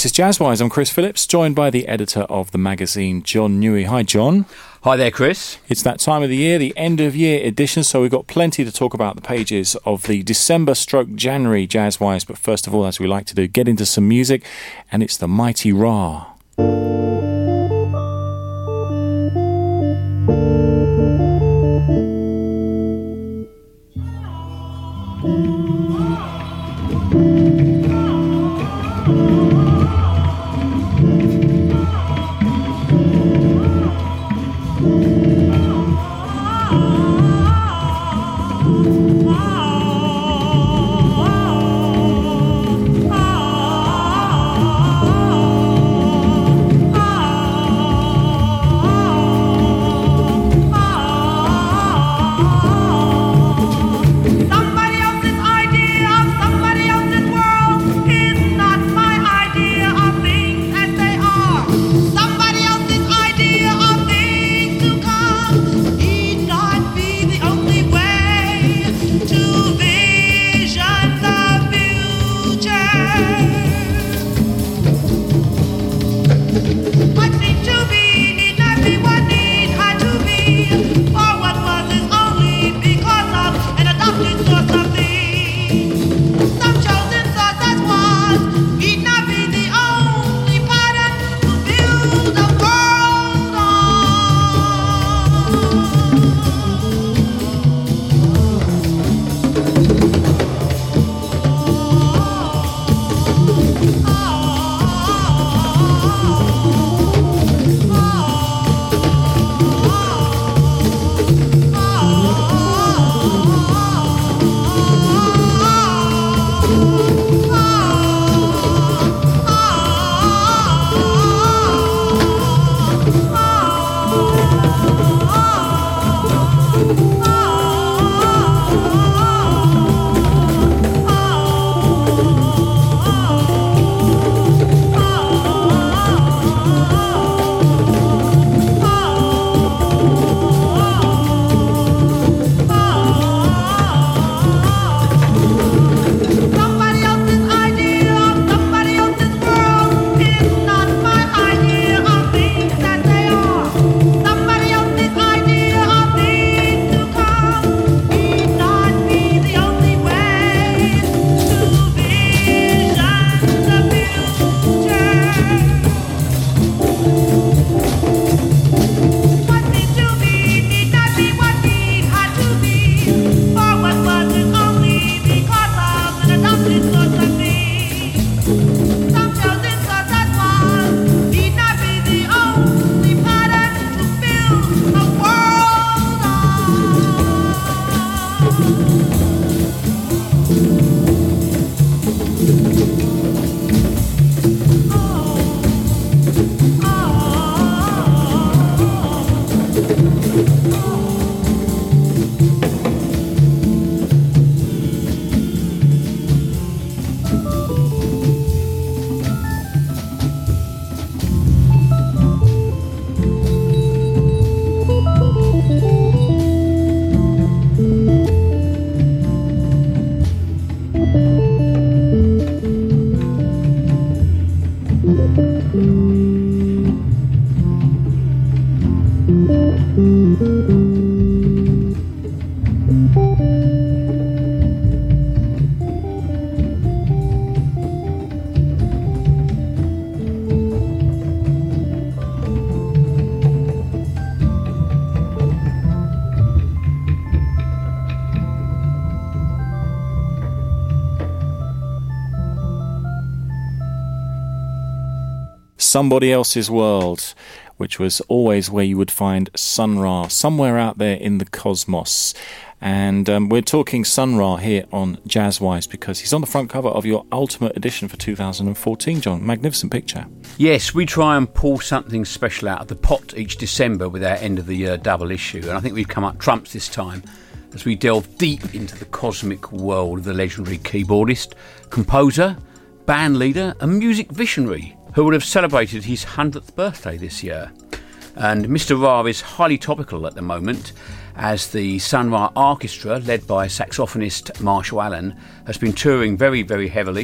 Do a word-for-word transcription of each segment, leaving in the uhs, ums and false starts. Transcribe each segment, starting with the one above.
This is Jazzwise. I'm Chris Phillips, joined by the editor of the magazine, John Newey. Hi, John. Hi there, Chris. It's that time of the year, the end of year edition, so we've got plenty to talk about the pages of the December stroke January Jazzwise. But first of all, as we like to do, get into some music, and it's the Mighty Ra. Somebody Else's World, which was always where you would find Sun Ra, somewhere out there in the cosmos. And um, we're talking Sun Ra here on Jazzwise because he's on the front cover of your Ultimate Edition for two thousand fourteen, John. Magnificent picture. Yes, we try and pull something special out of the pot each December with our end-of-the-year double issue. And I think we've come up trumps this time as we delve deep into the cosmic world of the legendary keyboardist, composer, band leader and music visionary who would have celebrated his hundredth birthday this year. And Mister Ra is highly topical at the moment, as the Sun Ra Orchestra, led by saxophonist Marshall Allen, has been touring very, very heavily,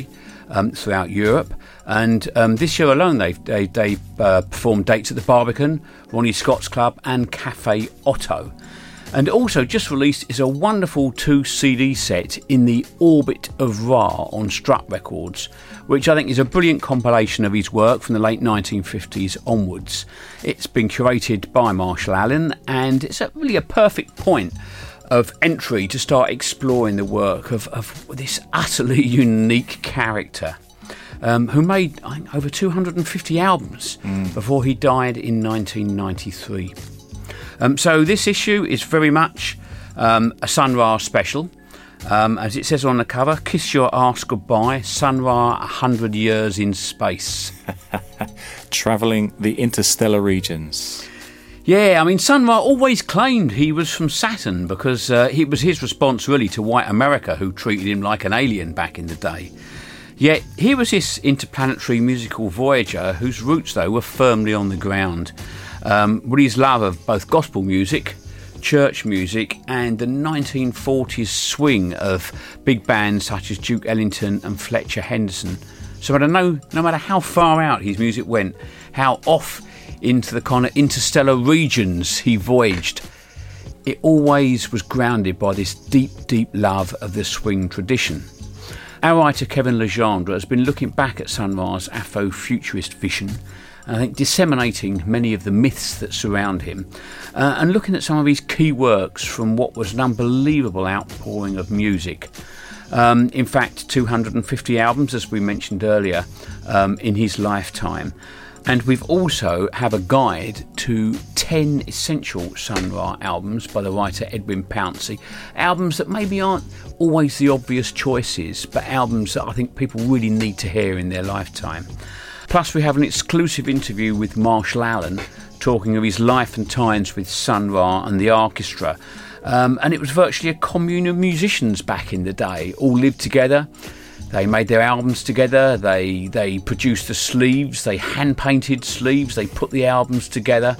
um, throughout Europe. And um, this year alone, they've, they they uh, performed dates at the Barbican, Ronnie Scott's Club, and Cafe Otto. And also just released is a wonderful two C D set in the Orbit of Ra on Strut Records, which I think is a brilliant compilation of his work from the late nineteen fifties onwards. It's been curated by Marshall Allen, and it's a, really a perfect point of entry to start exploring the work of, of this utterly unique character. Um, who made, I think, over two hundred fifty albums mm. before he died in nineteen ninety-three. Um, so this issue is very much um, a Sun Ra special. Um, as it says on the cover, Kiss Your Ass Goodbye, Sun Ra, one hundred years in space. Travelling the interstellar regions. Yeah, I mean, Sun Ra always claimed he was from Saturn because uh, it was his response really to white America, who treated him like an alien back in the day. Yet here was this interplanetary musical voyager whose roots, though, were firmly on the ground. Um, with his love of both gospel music, church music, and the nineteen forties swing of big bands such as Duke Ellington and Fletcher Henderson. So I don't know, no matter how far out his music went, how off into the kind of interstellar regions he voyaged, it always was grounded by this deep, deep love of the swing tradition. Our writer Kevin Legendre has been looking back at Sun Ra's Afro-futurist vision, and I think disseminating many of the myths that surround him, uh, and looking at some of his key works from what was an unbelievable outpouring of music. Um, in fact, two hundred fifty albums, as we mentioned earlier, um, in his lifetime. And we've also have a guide to ten essential Sun Ra albums by the writer Edwin Pouncey. Albums that maybe aren't always the obvious choices, but albums that I think people really need to hear in their lifetime. Plus we have an exclusive interview with Marshall Allen talking of his life and times with Sun Ra and the orchestra. Um, and it was virtually a commune of musicians back in the day, all lived together. They made their albums together, they they produced the sleeves, they hand-painted sleeves, they put the albums together.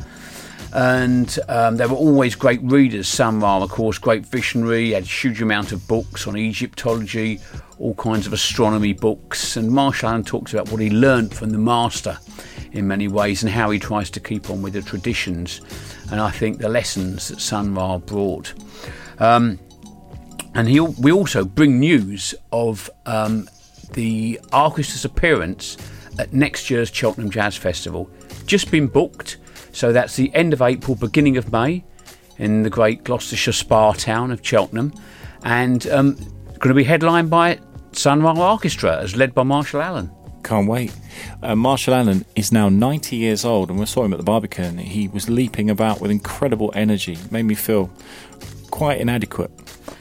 And um, they were always great readers. Sun Ra, of course, great visionary, had a huge amount of books on Egyptology, all kinds of astronomy books. And Marshall Allen talks about what he learnt from the master in many ways and how he tries to keep on with the traditions. And I think the lessons that Sun Ra brought. Um, And he, we also bring news of um, the orchestra's appearance at next year's Cheltenham Jazz Festival. Just been booked, so that's the end of April, beginning of May, in the great Gloucestershire spa town of Cheltenham. And um, going to be headlined by Sun Ra Orchestra, as led by Marshall Allen. Can't wait. Uh, Marshall Allen is now ninety years old, and we saw him at the Barbican. He was leaping about with incredible energy. Made me feel quite inadequate.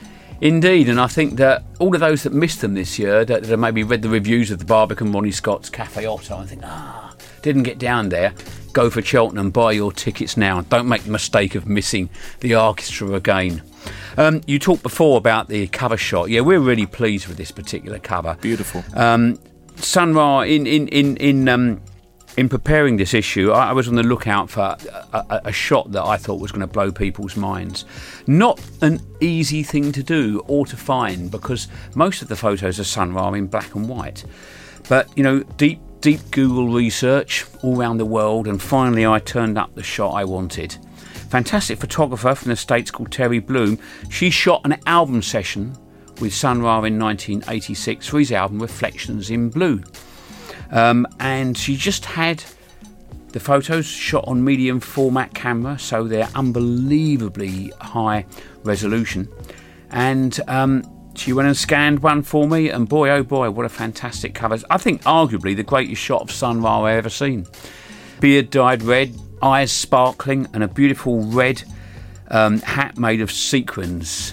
Indeed, and I think that all of those that missed them this year, that, that have maybe read the reviews of the Barbican, Ronnie Scott's, Cafe Otto, and think, ah, didn't get down there, go for Cheltenham, buy your tickets now. Don't make the mistake of missing the orchestra again. Um, you talked before about the cover shot. Yeah, we're really pleased with this particular cover. Beautiful. Um, Sun Ra, in in in in um, in preparing this issue, I, I was on the lookout for a, a, a shot that I thought was going to blow people's minds. Not an easy thing to do or to find, because most of the photos of Sun Ra are in black and white. But you know, deep deep Google research all around the world, and finally I turned up the shot I wanted. Fantastic photographer from the States called Terry Bloom. She shot an album session with Sun Ra in nineteen eighty-six for his album Reflections in Blue. Um, and she just had the photos shot on medium format camera, so they're unbelievably high resolution. And um, she went and scanned one for me, and boy, oh boy, what a fantastic cover. I think arguably the greatest shot of Sun Ra I've ever seen. Beard dyed red, eyes sparkling, and a beautiful red um, hat made of sequins.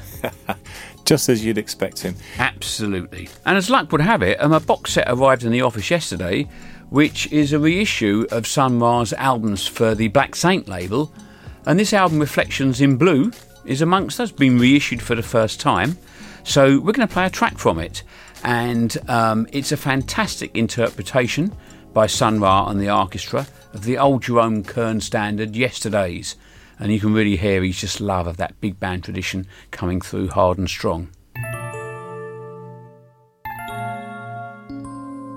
Just as you'd expect him. Absolutely. And as luck would have it, um, a box set arrived in the office yesterday, which is a reissue of Sun Ra's albums for the Black Saint label. And this album, Reflections in Blue, is amongst us, been reissued for the first time. So we're going to play a track from it. And um, it's a fantastic interpretation by Sun Ra and the orchestra of the old Jerome Kern standard, Yesterdays. And you can really hear his just love of that big band tradition coming through hard and strong.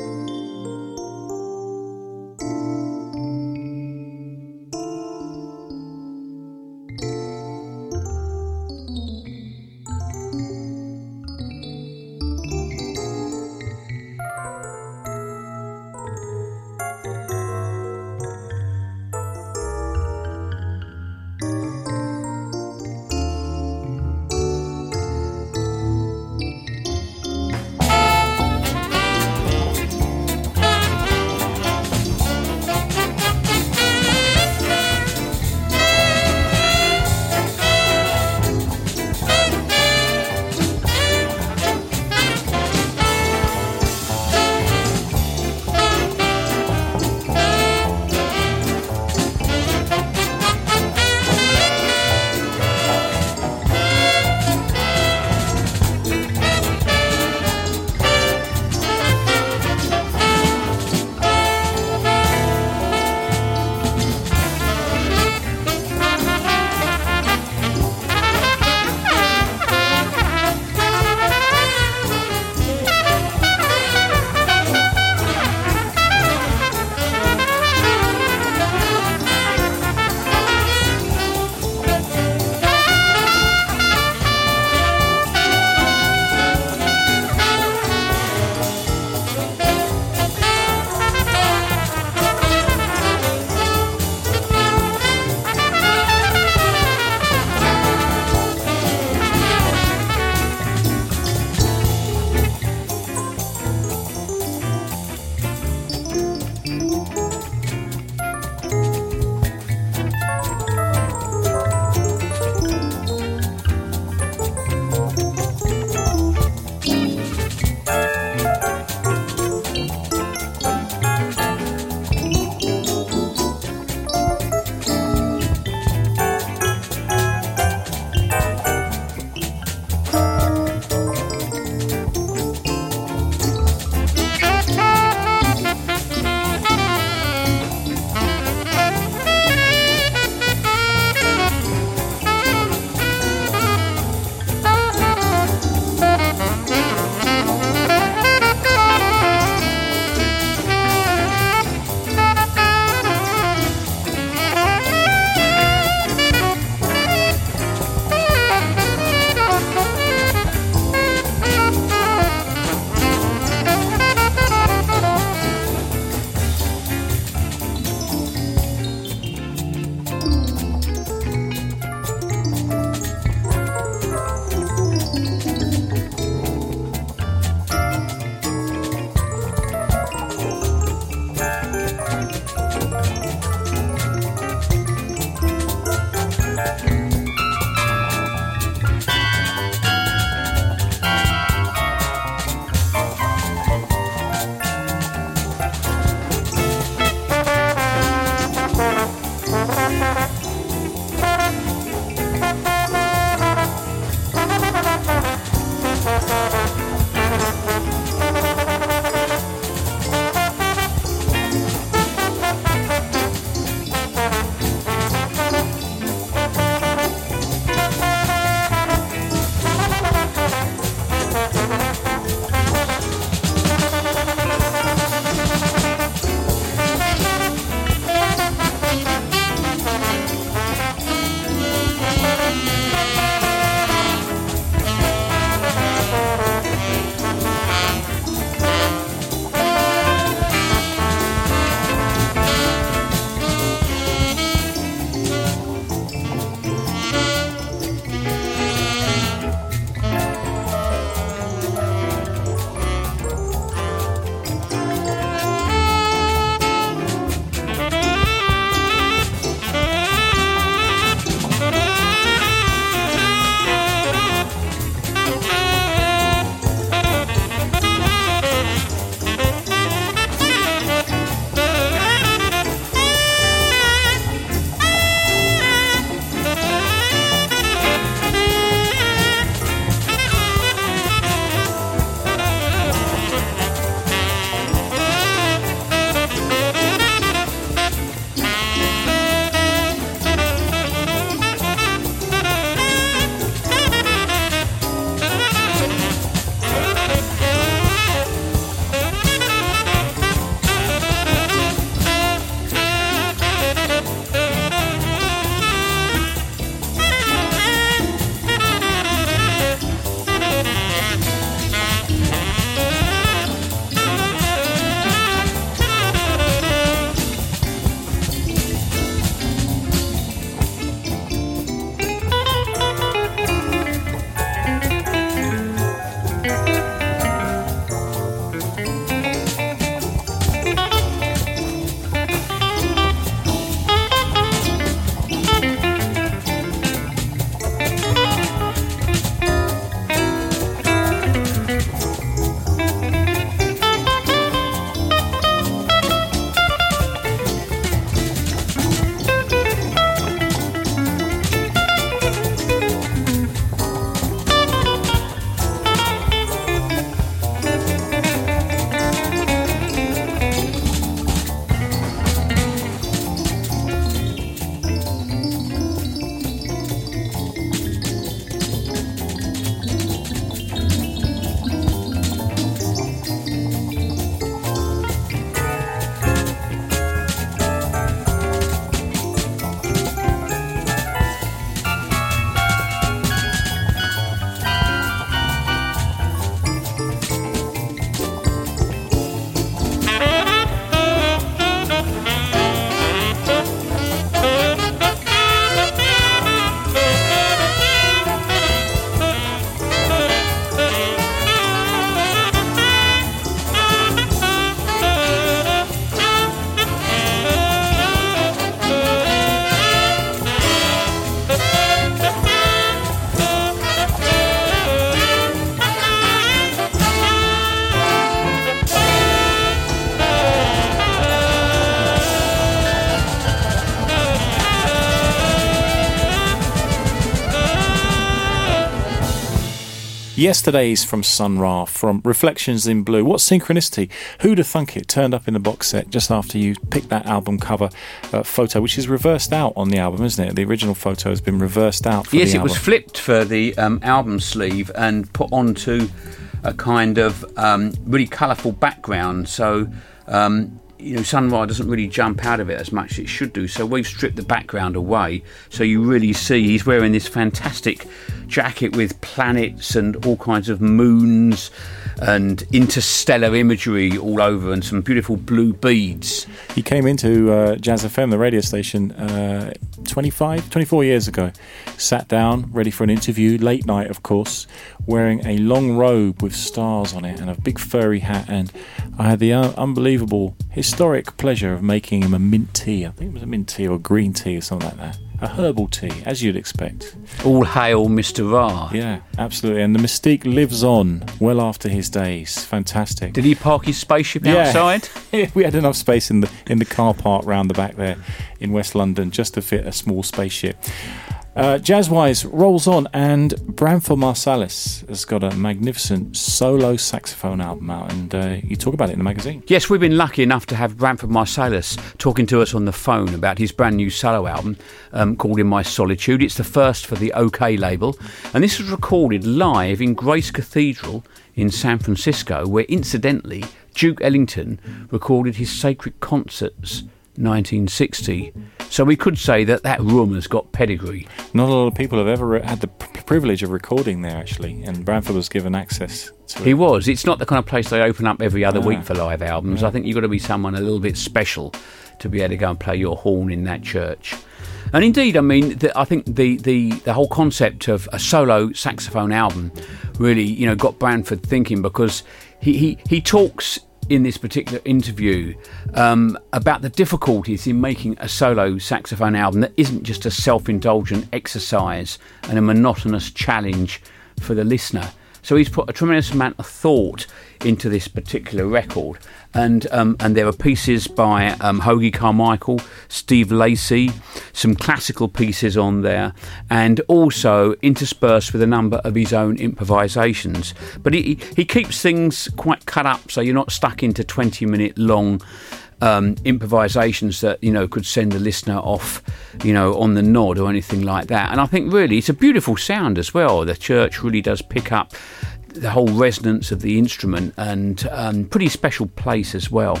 Yesterdays from Sun Ra, from Reflections in Blue. What synchronicity. Who'd have thunk it turned up in the box set just after you picked that album cover uh, photo, which is reversed out on the album, isn't it? The original photo has been reversed out for yes, the it album. was flipped for the um, album sleeve and put onto a kind of um, really colourful background. So, um, you know, Sun Ra doesn't really jump out of it as much as it should do. So we've stripped the background away. So you really see he's wearing this fantastic jacket with planets and all kinds of moons and interstellar imagery all over and some beautiful blue beads. He came into uh, Jazz F M, the radio station, uh, twenty-five, twenty-four years ago. Sat down, ready for an interview, late night, of course, wearing a long robe with stars on it and a big furry hat. And I had the un- unbelievable, historic pleasure of making him a mint tea. I think it was a mint tea or green tea or something like that. A herbal tea, as you'd expect. All hail Mister Ra. Yeah, absolutely. And the mystique lives on well after his days. Fantastic. Did he park his spaceship Yeah. outside? We had enough space in the in the car park round the back there in West London just to fit a small spaceship. Uh, Jazzwise rolls on, and Branford Marsalis has got a magnificent solo saxophone album out, and uh, you talk about it in the magazine. Yes, we've been lucky enough to have Branford Marsalis talking to us on the phone about his brand new solo album um, called In My Solitude. It's the first for the OK label, and this was recorded live in Grace Cathedral in San Francisco, where incidentally Duke Ellington recorded his Sacred Concerts nineteen sixty. So we could say that that room has got pedigree. Not a lot of people have ever re- had the p- privilege of recording there, actually, and Branford was given access to it. He was. It's not the kind of place they open up every other Ah. week for live albums. Yeah. I think you've got to be someone a little bit special to be able to go and play your horn in that church. And indeed, I mean, the, I think the, the, the whole concept of a solo saxophone album really, you know, got Branford thinking, because he, he, he talks in this particular interview um, about the difficulties in making a solo saxophone album that isn't just a self-indulgent exercise and a monotonous challenge for the listener. So he's put a tremendous amount of thought into this particular record, and um, and there are pieces by um, Hoagy Carmichael, Steve Lacy, some classical pieces on there, and also interspersed with a number of his own improvisations. But he he keeps things quite cut up, so you're not stuck into twenty minute long Um, improvisations that, you know, could send the listener off, you know, on the nod or anything like that. And I think really it's a beautiful sound as well. The church really does pick up the whole resonance of the instrument, and um, pretty special place as well.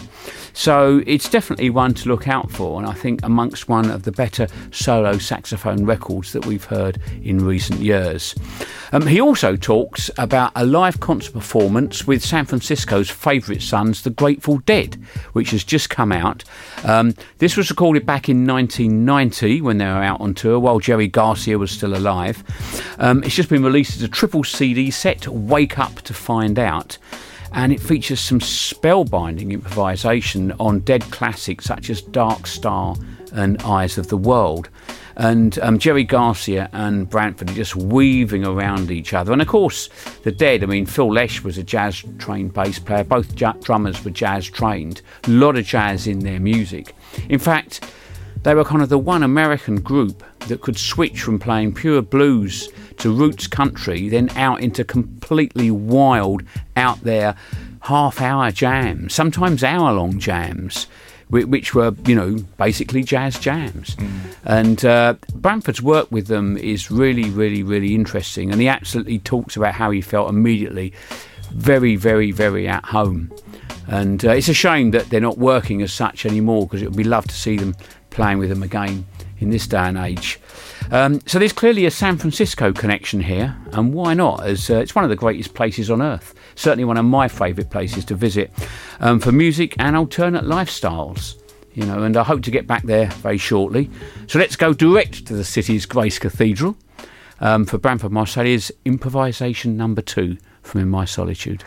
So it's definitely one to look out for, and I think amongst one of the better solo saxophone records that we've heard in recent years. Um, he also talks about a live concert performance with San Francisco's favourite sons, the Grateful Dead, which has just come out. Um, this was recorded back in nineteen ninety when they were out on tour while Jerry Garcia was still alive. Um, it's just been released as a triple C D set, Wake Up to Find Out, and it features some spellbinding improvisation on Dead classics such as Dark Star and Eyes of the World. And um, Jerry Garcia and Branford are just weaving around each other. And of course, the Dead, I mean, Phil Lesh was a jazz-trained bass player. Both j- drummers were jazz-trained. A lot of jazz in their music. In fact, they were kind of the one American group that could switch from playing pure blues to roots country, then out into completely wild, out there, half-hour jams, sometimes hour-long jams, which were, you know, basically jazz jams. Mm. And uh, Branford's work with them is really, really, really interesting. And he absolutely talks about how he felt immediately very, very, very at home. And uh, it's a shame that they're not working as such anymore, because it would be lovely to see them playing with them again in this day and age. Um, so there's clearly a San Francisco connection here, and why not, as uh, it's one of the greatest places on earth. Certainly one of my favourite places to visit um, for music and alternate lifestyles, you know, and I hope to get back there very shortly. So let's go direct to the city's Grace Cathedral um, for Branford Marsalis' improvisation number two from In My Solitude.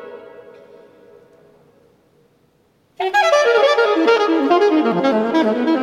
Thank you.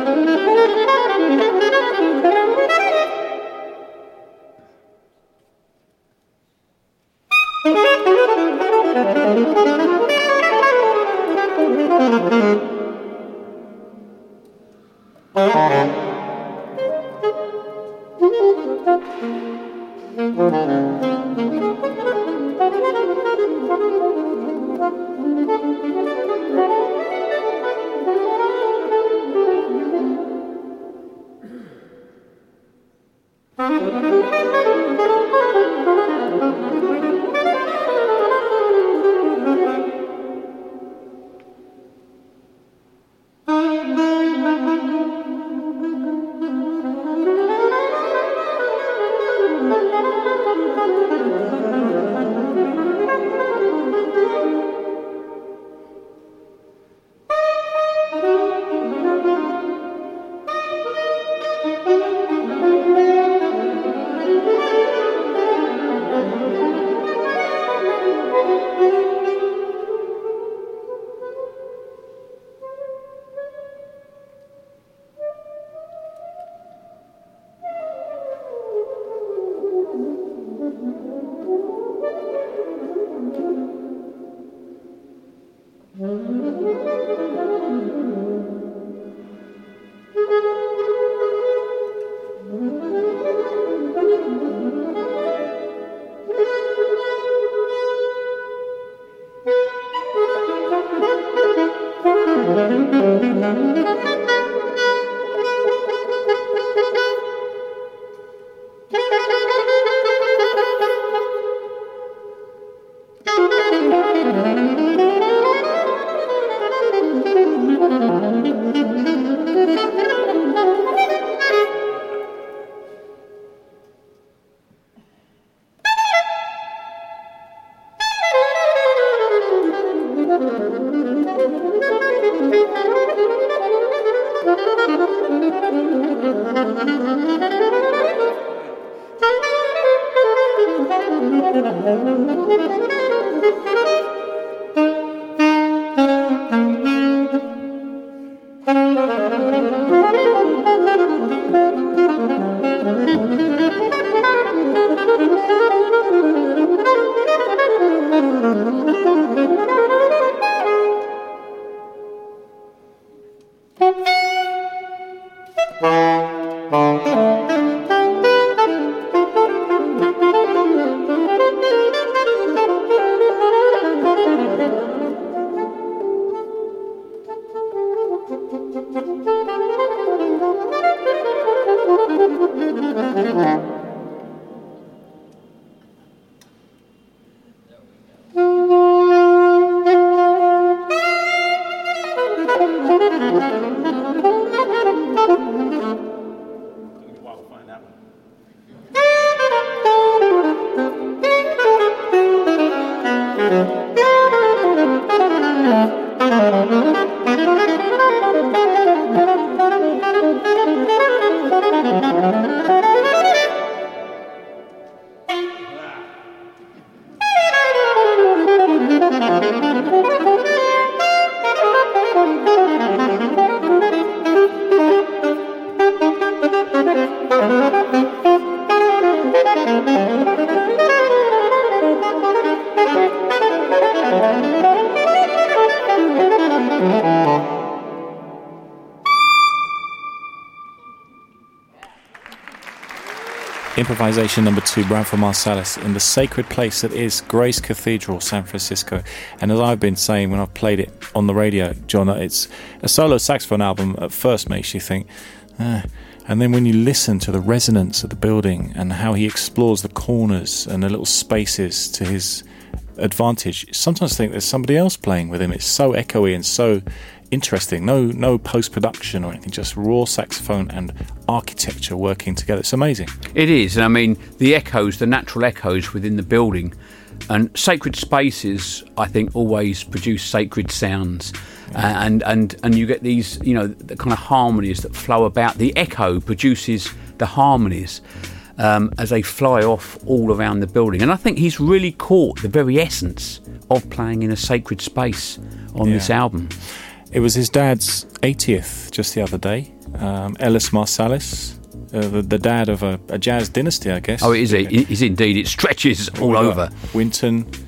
Improvisation number two, Branford Marsalis, in the sacred place that is Grace Cathedral, San Francisco. And as I've been saying when I've played it on the radio, John, it's a solo saxophone album at first makes you think, ah. And then when you listen to the resonance of the building and how he explores the corners and the little spaces to his advantage, you sometimes think there's somebody else playing with him. It's so echoey and so interesting. No no post-production or anything, just raw saxophone and architecture working together. It's amazing. It is. And I mean, the echoes, the natural echoes within the building, and sacred spaces, I think, always produce sacred sounds. Yeah. Uh, and, and, and you get these, you know, the kind of harmonies that flow about. The echo produces the harmonies um, as they fly off all around the building. And I think he's really caught the very essence of playing in a sacred space on yeah. this album. It was his dad's eightieth just the other day. Um, Ellis Marsalis, uh, the, the dad of a, a jazz dynasty, I guess. Oh, it is. It is indeed. It stretches all over. Wynton,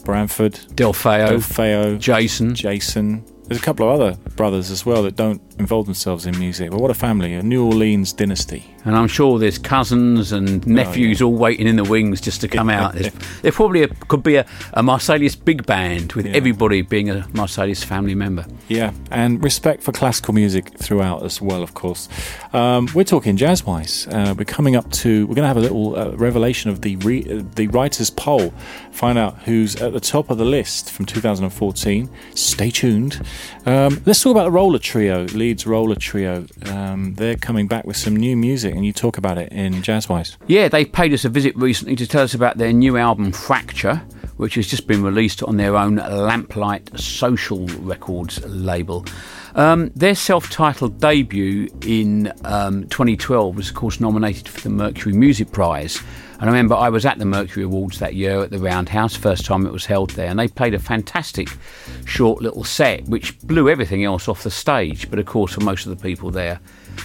Branford, Del Feo, Del Feo, Jason. Jason. There's a couple of other brothers as well that don't involve themselves in music. But what a family, a New Orleans dynasty. And I'm sure there's cousins and nephews oh, yeah. all waiting in the wings just to come out. There's, there probably a, could be a, a Marsalis big band with yeah. everybody being a Marsalis family member. Yeah, and respect for classical music throughout as well, of course. Um, we're talking jazz-wise. Uh, we're coming up to, we're going to have a little uh, revelation of the re, uh, the writers' poll. Find out who's at the top of the list from two thousand fourteen. Stay tuned. Um, let's talk about the Roller Trio, Leeds Roller Trio. Um, they're coming back with some new music, and you talk about it in Jazzwise. Yeah, they paid us a visit recently to tell us about their new album Fracture, which has just been released on their own Lamplight Social Records label. Um, their self-titled debut in um, twenty twelve was, of course, nominated for the Mercury Music Prize. And I remember I was at the Mercury Awards that year at the Roundhouse, first time it was held there, and they played a fantastic short little set which blew everything else off the stage. But of course, for most of the people there,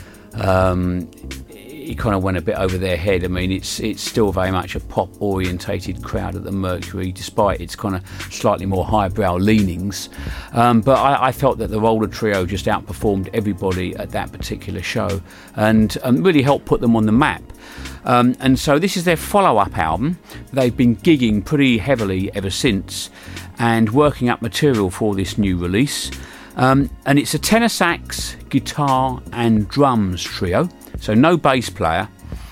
um, it kind of went a bit over their head. I mean, it's it's still very much a pop-orientated crowd at the Mercury, despite its kind of slightly more highbrow leanings. Um, but I, I felt that the Roller Trio just outperformed everybody at that particular show and um, really helped put them on the map. Um, and so this is their follow-up album. They've been gigging pretty heavily ever since and working up material for this new release. Um, and it's a tenor sax, guitar and drums trio, so no bass player.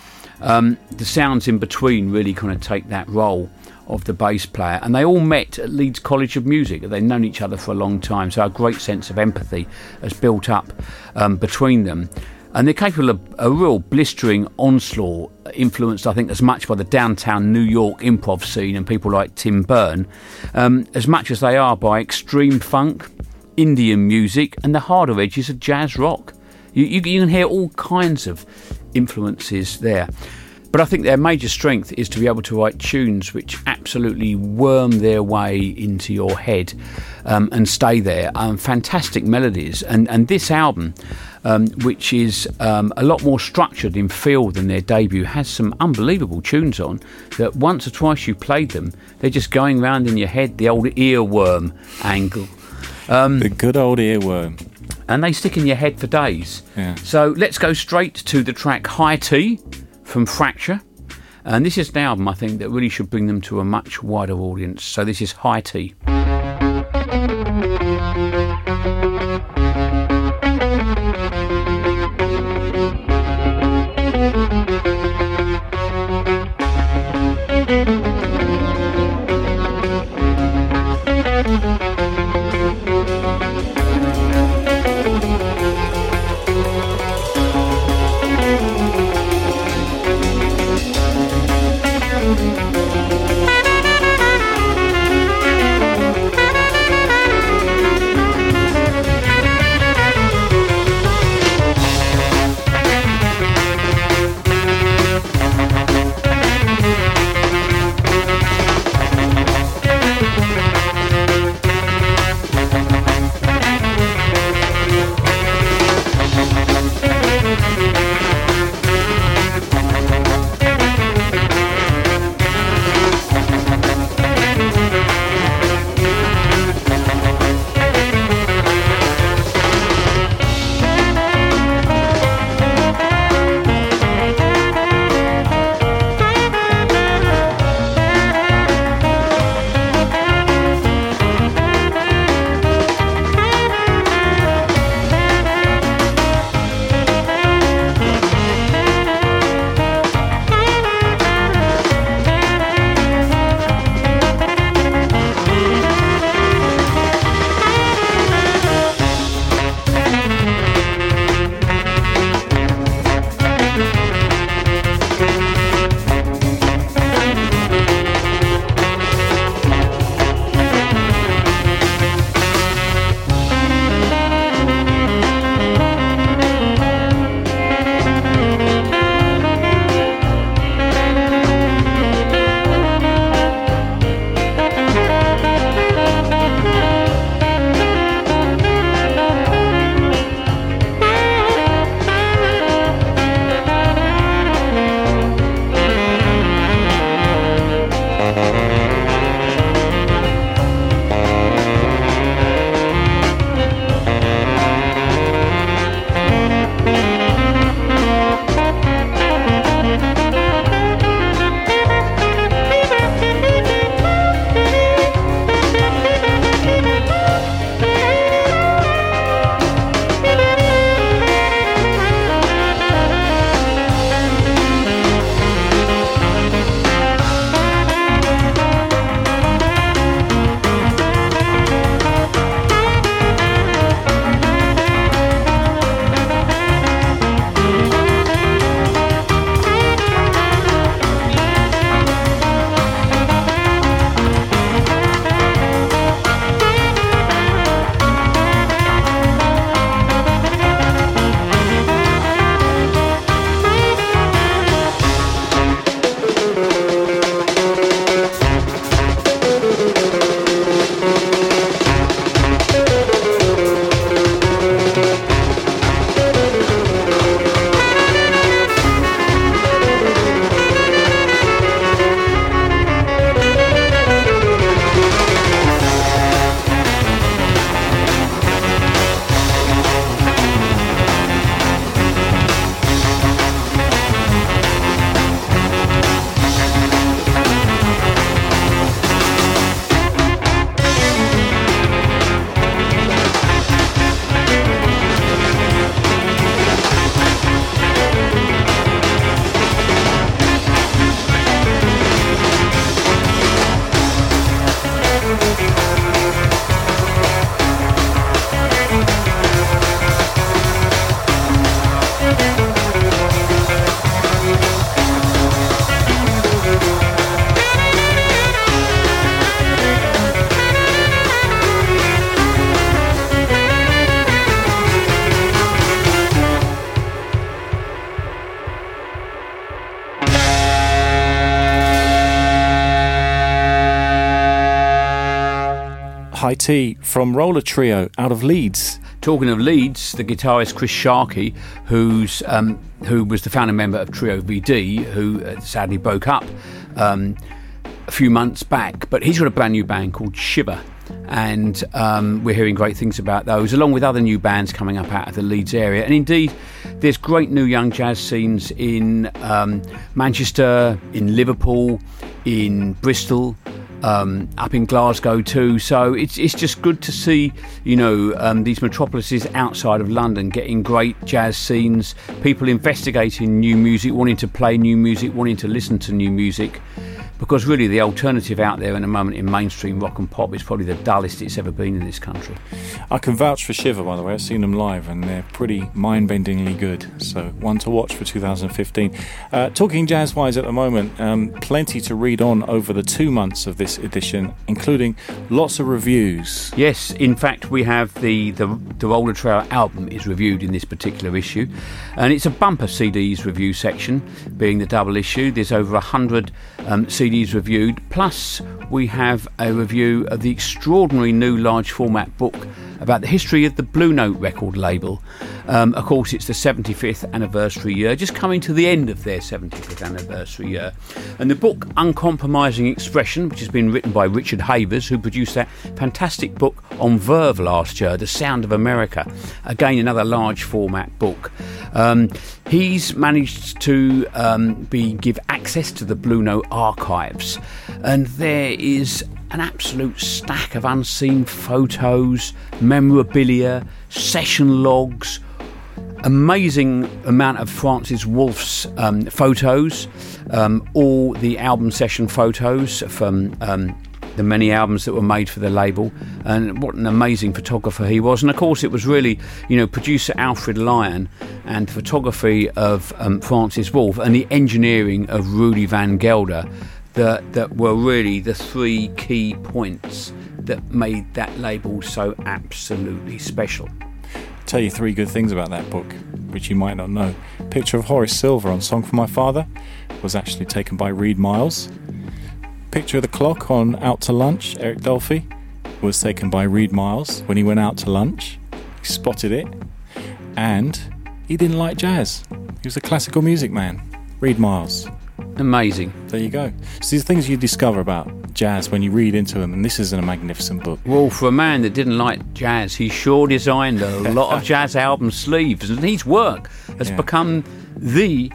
Um, the sounds in between really kind of take that role of the bass player, and they all met at Leeds College of Music. They've known each other for a long time, so a great sense of empathy has built up um, between them. And they're capable of a real blistering onslaught, influenced, I think, as much by the downtown New York improv scene and people like Tim Byrne, um, as much as they are by extreme funk, Indian music, and the harder edges of jazz rock. You, you, you can hear all kinds of influences there. But I think their major strength is to be able to write tunes which absolutely worm their way into your head um, and stay there. Um, fantastic melodies. And, and this album, um, which is um, a lot more structured in feel than their debut, has some unbelievable tunes on that once or twice you played them, they're just going round in your head, the old earworm angle. Um, the good old earworm. And they stick in your head for days. Yeah. So let's go straight to the track High Tea from Fracture, and this is an album I think that really should bring them to a much wider audience. So this is High Tea. Thank you. High tea from Roller Trio out of Leeds. Talking of Leeds, the guitarist Chris Sharkey, who's um, who was the founding member of Trio V D, who uh, sadly broke up um, a few months back, but he's got a brand new band called Shiver, and um, we're hearing great things about those, along with other new bands coming up out of the Leeds area. And indeed, there's great new young jazz scenes in um, Manchester, in Liverpool, in Bristol, Um, up in Glasgow too. So it's it's just good to see, you know, um, these metropolises outside of London getting great jazz scenes, people investigating new music, wanting to play new music, wanting to listen to new music, because really the alternative out there in the moment in mainstream rock and pop is probably the dullest it's ever been in this country. I can vouch for Shiver, by the way. I've seen them live and they're pretty mind-bendingly good, so one to watch for two thousand fifteen. Uh, talking jazz-wise at the moment, um, plenty to read on over the two months of this edition, including lots of reviews. Yes, in fact we have the, the, the Roller Trio album is reviewed in this particular issue, and it's a bumper C Ds review section, being the double issue. There's over a hundred um, C Ds reviewed, plus we have a review of the extraordinary new large format book about the history of the Blue Note record label. Um, of course, it's the seventy-fifth anniversary year, just coming to the end of their seventy-fifth anniversary year. And the book Uncompromising Expression, which has been written by Richard Havers, who produced that fantastic book on Verve last year, The Sound of America, again another large format book. Um, he's managed to um, be give access to the Blue Note archives, and there is an absolute stack of unseen photos, memorabilia, session logs, amazing amount of Francis Wolff's um, photos, um, all the album session photos from um, the many albums that were made for the label, and what an amazing photographer he was. And of course it was really, you know, producer Alfred Lyon and photography of um, Francis Wolff and the engineering of Rudy Van Gelder that, that were really the three key points that made that label so absolutely special. Tell you three good things about that book, which you might not know. Picture of Horace Silver on Song for My Father was actually taken by Reed Miles. Picture of the clock on Out to Lunch, Eric Dolphy, was taken by Reed Miles when he went out to lunch. He spotted it, and he didn't like jazz. He was a classical music man. Reed Miles. Amazing. There you go. So these are things you discover about jazz when you read into them, and this is a magnificent book. Well, for a man that didn't like jazz, he sure designed a lot of jazz album sleeves, and his work has yeah. become the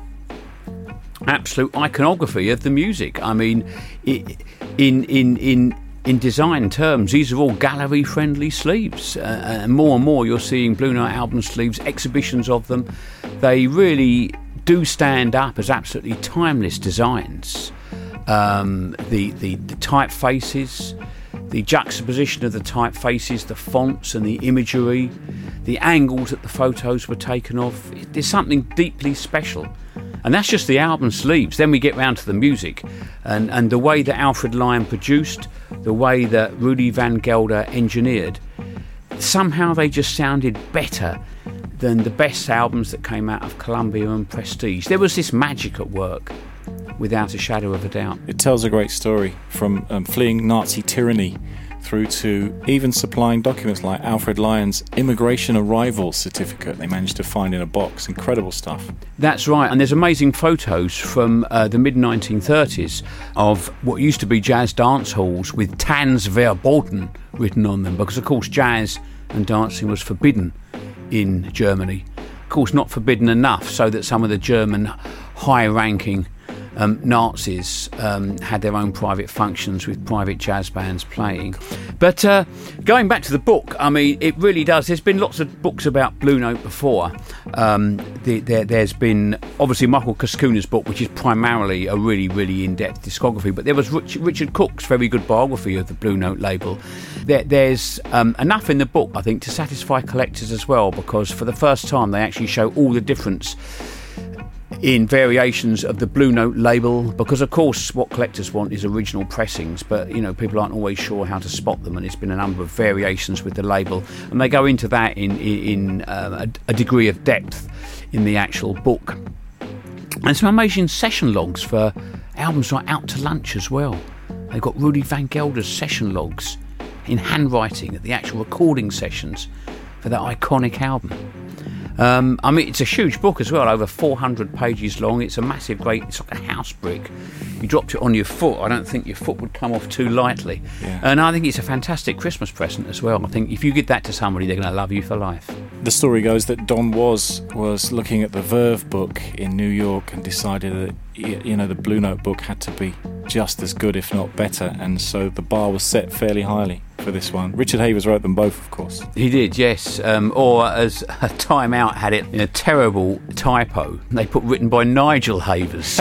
absolute iconography of the music. I mean, in in in in design terms, these are all gallery friendly sleeves, uh, and more and more you're seeing Blue Note album sleeves, exhibitions of them. They really do stand up as absolutely timeless designs. Um, the, the the typefaces, the juxtaposition of the typefaces, the fonts and the imagery, the angles that the photos were taken of. There's something deeply special. And that's just the album sleeves. Then we get round to the music, and, and the way that Alfred Lyon produced, the way that Rudy Van Gelder engineered, somehow they just sounded better than the best albums that came out of Columbia and Prestige. There was this magic at work, without a shadow of a doubt. It tells a great story, from um, fleeing Nazi tyranny through to even supplying documents like Alfred Lyon's immigration arrival certificate they managed to find in a box. Incredible stuff. That's right, and there's amazing photos from uh, the mid nineteen thirties of what used to be jazz dance halls with Tanz Verboten written on them, because of course jazz and dancing was forbidden in Germany. Of course not forbidden enough so that some of the German high-ranking Um, Nazis um, had their own private functions with private jazz bands playing. But uh, going back to the book, I mean, it really does. There's been lots of books about Blue Note before. Um, the, there, there's been, obviously, Michael Kaskuna's book, which is primarily a really, really in-depth discography. But there was Rich, Richard Cook's very good biography of the Blue Note label. There, there's um, enough in the book, I think, to satisfy collectors as well, because for the first time they actually show all the difference in variations of the Blue Note label, because of course what collectors want is original pressings, but you know, people aren't always sure how to spot them, and it's been a number of variations with the label, and they go into that in in uh, a, a degree of depth in the actual book. And some amazing session logs for albums like Out to Lunch as well. They've got Rudy Van Gelder's session logs in handwriting at the actual recording sessions for that iconic album. Um, I mean, it's a huge book as well, over four hundred pages long. It's a massive, great, it's like a house brick. You dropped it on your foot, I don't think your foot would come off too lightly. Yeah. And I think it's a fantastic Christmas present as well. I think if you give that to somebody, they're going to love you for life. The story goes that Don Was was looking at the Verve book in New York and decided that, you know, the Blue Note book had to be just as good, if not better, and so the bar was set fairly highly for this one. Richard Havers wrote them both, of course. He did, yes. Um, or as Time Out had it in a terrible typo, they put written by Nigel Havers.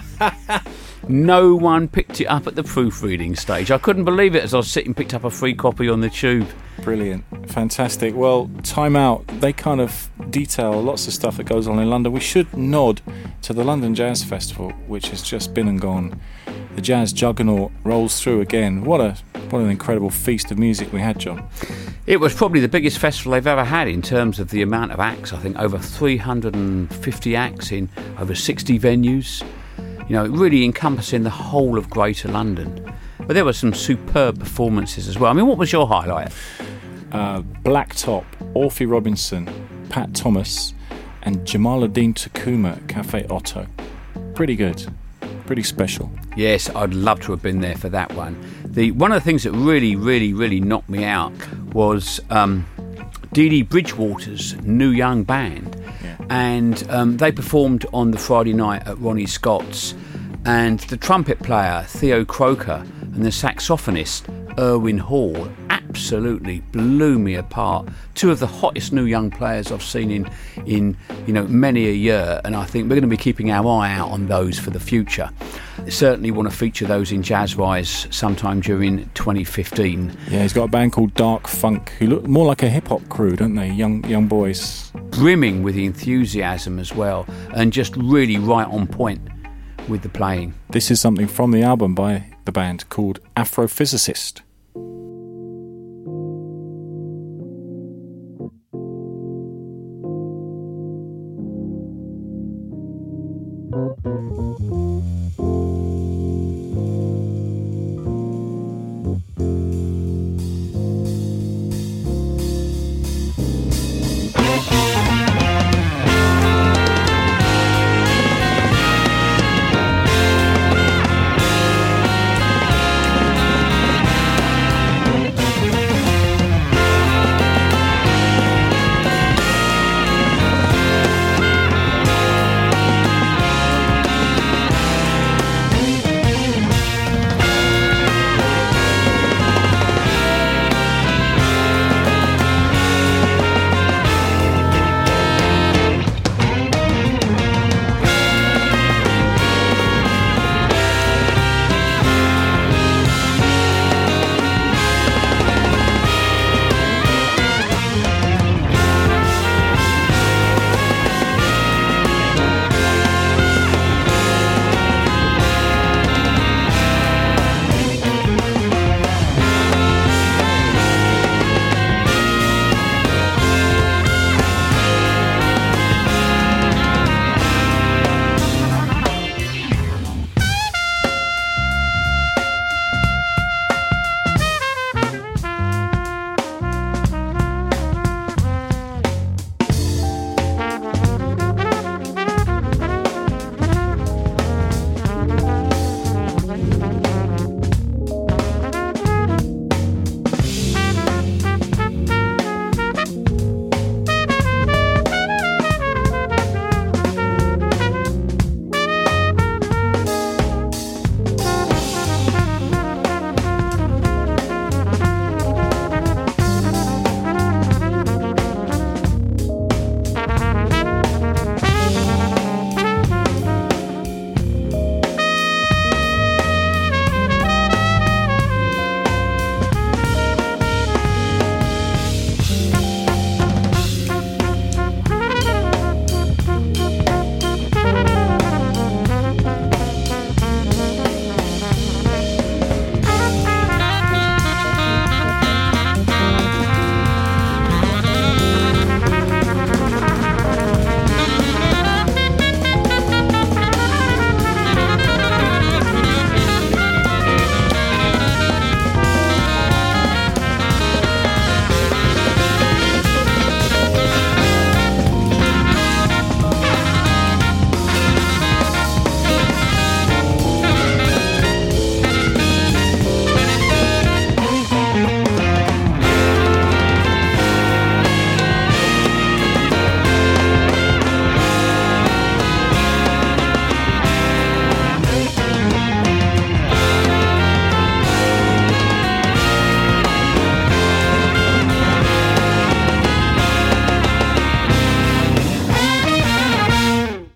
No one picked it up at the proofreading stage. I couldn't believe it as I was sitting, picked up a free copy on the tube. Brilliant. Fantastic. Well, Time Out, they kind of detail lots of stuff that goes on in London. We should nod to the London Jazz Festival, which has just been and gone. The jazz juggernaut rolls through again. What a what an incredible feast of music we had, John. It was probably the biggest festival they've ever had in terms of the amount of acts. I think over three hundred fifty acts in over sixty venues. You know, really encompassing the whole of Greater London. But there were some superb performances as well. I mean, what was your highlight? Uh, Blacktop, Orphy Robinson, Pat Thomas, and Jamaluddin Takuma at Cafe Otto. Pretty good. Pretty special. Yes, I'd love to have been there for that one. The one of the things that really, really, really knocked me out was um, Dee Dee Bridgewater's new young band. Yeah. And um, they performed on the Friday night at Ronnie Scott's, and the trumpet player Theo Croker and the saxophonist Erwin Hall absolutely blew me apart. Two of the hottest new young players I've seen in, in you know, many a year, and I think we're going to be keeping our eye out on those for the future. Certainly want to feature those in Jazzwise sometime during twenty fifteen. Yeah, he's got a band called Dark Funk, who look more like a hip-hop crew, don't they? Young young boys. Brimming with enthusiasm as well, and just really right on point with the playing. This is something from the album by the band called Afrophysicist.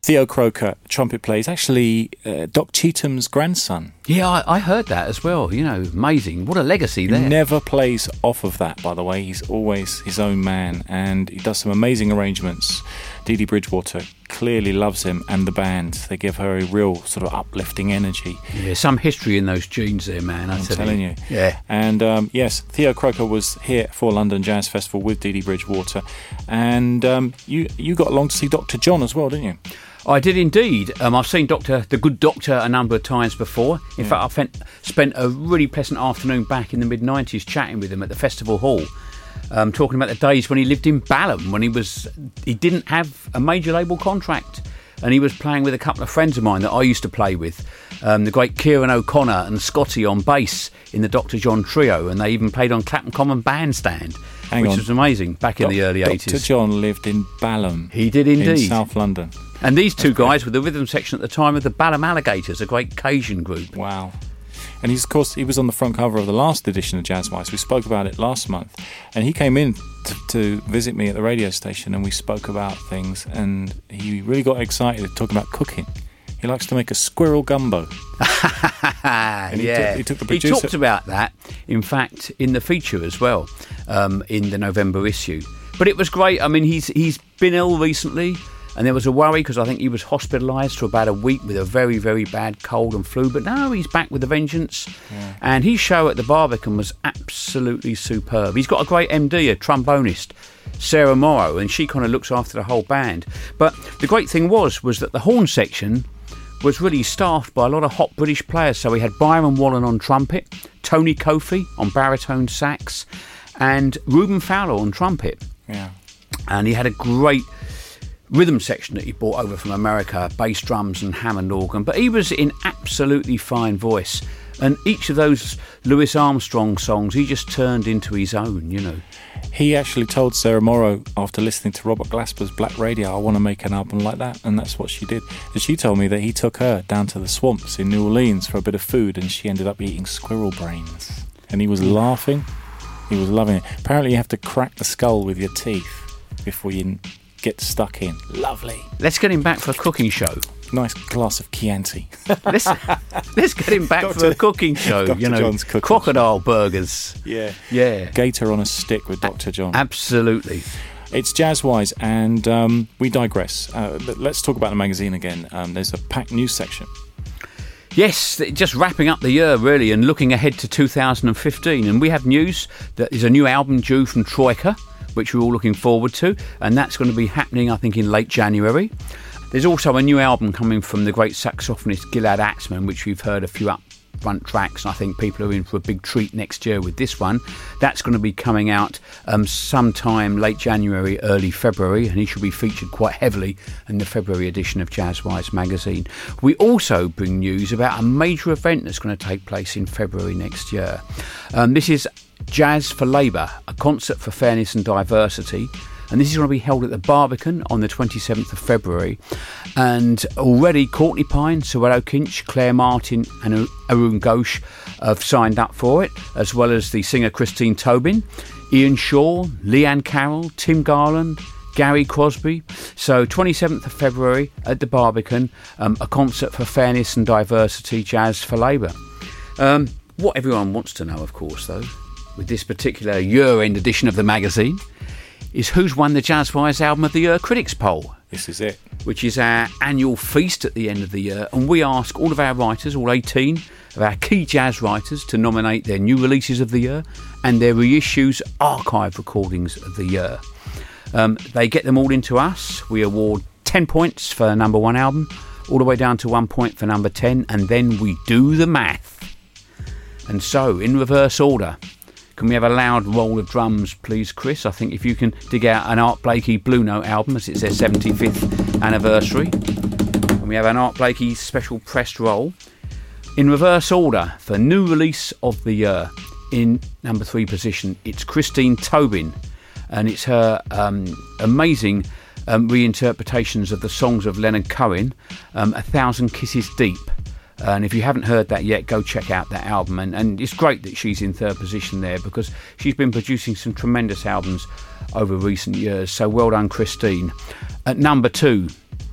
Theo Croker, trumpet player, is actually uh, Doc Cheatham's grandson. Yeah, I, I heard that as well. You know, amazing. What a legacy there. He never plays off of that, by the way. He's always his own man, and he does some amazing arrangements. Dee Dee Bridgewater clearly loves him and the band. They give her a real sort of uplifting energy. Yeah, some history in those genes there, man. I I'm telling you. you. Yeah. And um, yes, Theo Croker was here for London Jazz Festival with Dee Dee Bridgewater, and um, you you got along to see Doctor John as well, didn't you? I did indeed. Um, I've seen Doctor, the Good Doctor, a number of times before. In Yeah. fact, I spent, spent a really pleasant afternoon back in the mid nineties chatting with him at the festival hall, um, talking about the days when he lived in Balham, when he was he didn't have a major label contract, and he was playing with a couple of friends of mine that I used to play with, um, the great Kieran O'Connor and Scotty on bass in the Doctor John trio, and they even played on Clapham Common Bandstand, Hang which on. was amazing back in Doc- the early Doctor eighties. John lived in Balham. He did in indeed. South London. And these two guys were the rhythm section at the time of the Balham Alligators, a great Cajun group. Wow. And he's, of course, he was on the front cover of the last edition of Jazzwise. We spoke about it last month. And he came in to, to visit me at the radio station, and we spoke about things. And he really got excited talking about cooking. He likes to make a squirrel gumbo. And he yeah, took- he took the he producer- talked about that, in fact, in the feature as well, um, in the November issue. But it was great. I mean, he's he's been ill recently, and there was a worry because I think he was hospitalised for about a week with a very, very bad cold and flu. But now he's back with a vengeance. Yeah. And his show at the Barbican was absolutely superb. He's got a great M D, a trombonist, Sarah Morrow, and she kind of looks after the whole band. But the great thing was, was that the horn section was really staffed by a lot of hot British players. So we had Byron Wallen on trumpet, Tony Kofi on baritone sax, and Reuben Fowler on trumpet. Yeah. And he had a great rhythm section that he brought over from America, bass drums and Hammond organ. But he was in absolutely fine voice. And each of those Louis Armstrong songs, he just turned into his own, you know. He actually told Sarah Morrow, after listening to Robert Glasper's Black Radio, I want to make an album like that, and that's what she did. And she told me that he took her down to the swamps in New Orleans for a bit of food, and she ended up eating squirrel brains. And he was laughing. He was loving it. Apparently you have to crack the skull with your teeth before you get stuck in. Lovely. Let's get him back for a cooking show. Nice glass of Chianti. Let's, let's get him back for a cooking show. Doctor You know, John's cooking crocodile burgers. Yeah. Yeah, Gator on a stick with Doctor John. absolutely. It's Jazzwise, and um, we digress. Uh, but let's talk about the magazine again. Um, there's a packed news section. Yes, th- just wrapping up the year, really, and looking ahead to two thousand fifteen. And we have news that there's a new album due from Troika, which we're all looking forward to, and that's going to be happening, I think, in late January. There's also a new album coming from the great saxophonist Gilad Atzmon, which we've heard a few upfront tracks, and I think people are in for a big treat next year with this one. That's going to be coming out um, sometime late January, early February, and he should be featured quite heavily in the February edition of Jazzwise magazine. We also bring news about a major event that's going to take place in February next year. Um, this is Jazz for Labour, a concert for fairness and diversity. And this is going to be held at the Barbican on the twenty-seventh of February. And already Courtney Pine, Soweto Kinch, Claire Martin and Arun Ghosh have signed up for it, as well as the singer Christine Tobin, Ian Shaw, Leanne Carroll, Tim Garland, Gary Crosby. So twenty-seventh of February at the Barbican, um, a concert for fairness and diversity, Jazz for Labour. Um, what everyone wants to know, of course, though, with this particular year-end edition of the magazine, is who's won the Jazzwise Album of the Year Critics Poll, This is it. which is our annual feast at the end of the year. And we ask all of our writers, all eighteen of our key jazz writers, to nominate their new releases of the year and their reissues, archive recordings of the year. Um, they get them all into us. We award ten points for number one album, all the way down to one point for number ten, and then we do the math. And so, in reverse order, can we have a loud roll of drums, please, Chris? I think if you can dig out an Art Blakey Blue Note album, as it's their seventy-fifth anniversary. And we have an Art Blakey special pressed roll. In reverse order, for new release of the year, in number three position, it's Christine Tobin. And it's her um, amazing um, reinterpretations of the songs of Leonard Cohen, um, A Thousand Kisses Deep. And if you haven't heard that yet, go check out that album. And, and it's great that she's in third position there, because she's been producing some tremendous albums over recent years. So well done, Christine. At number two,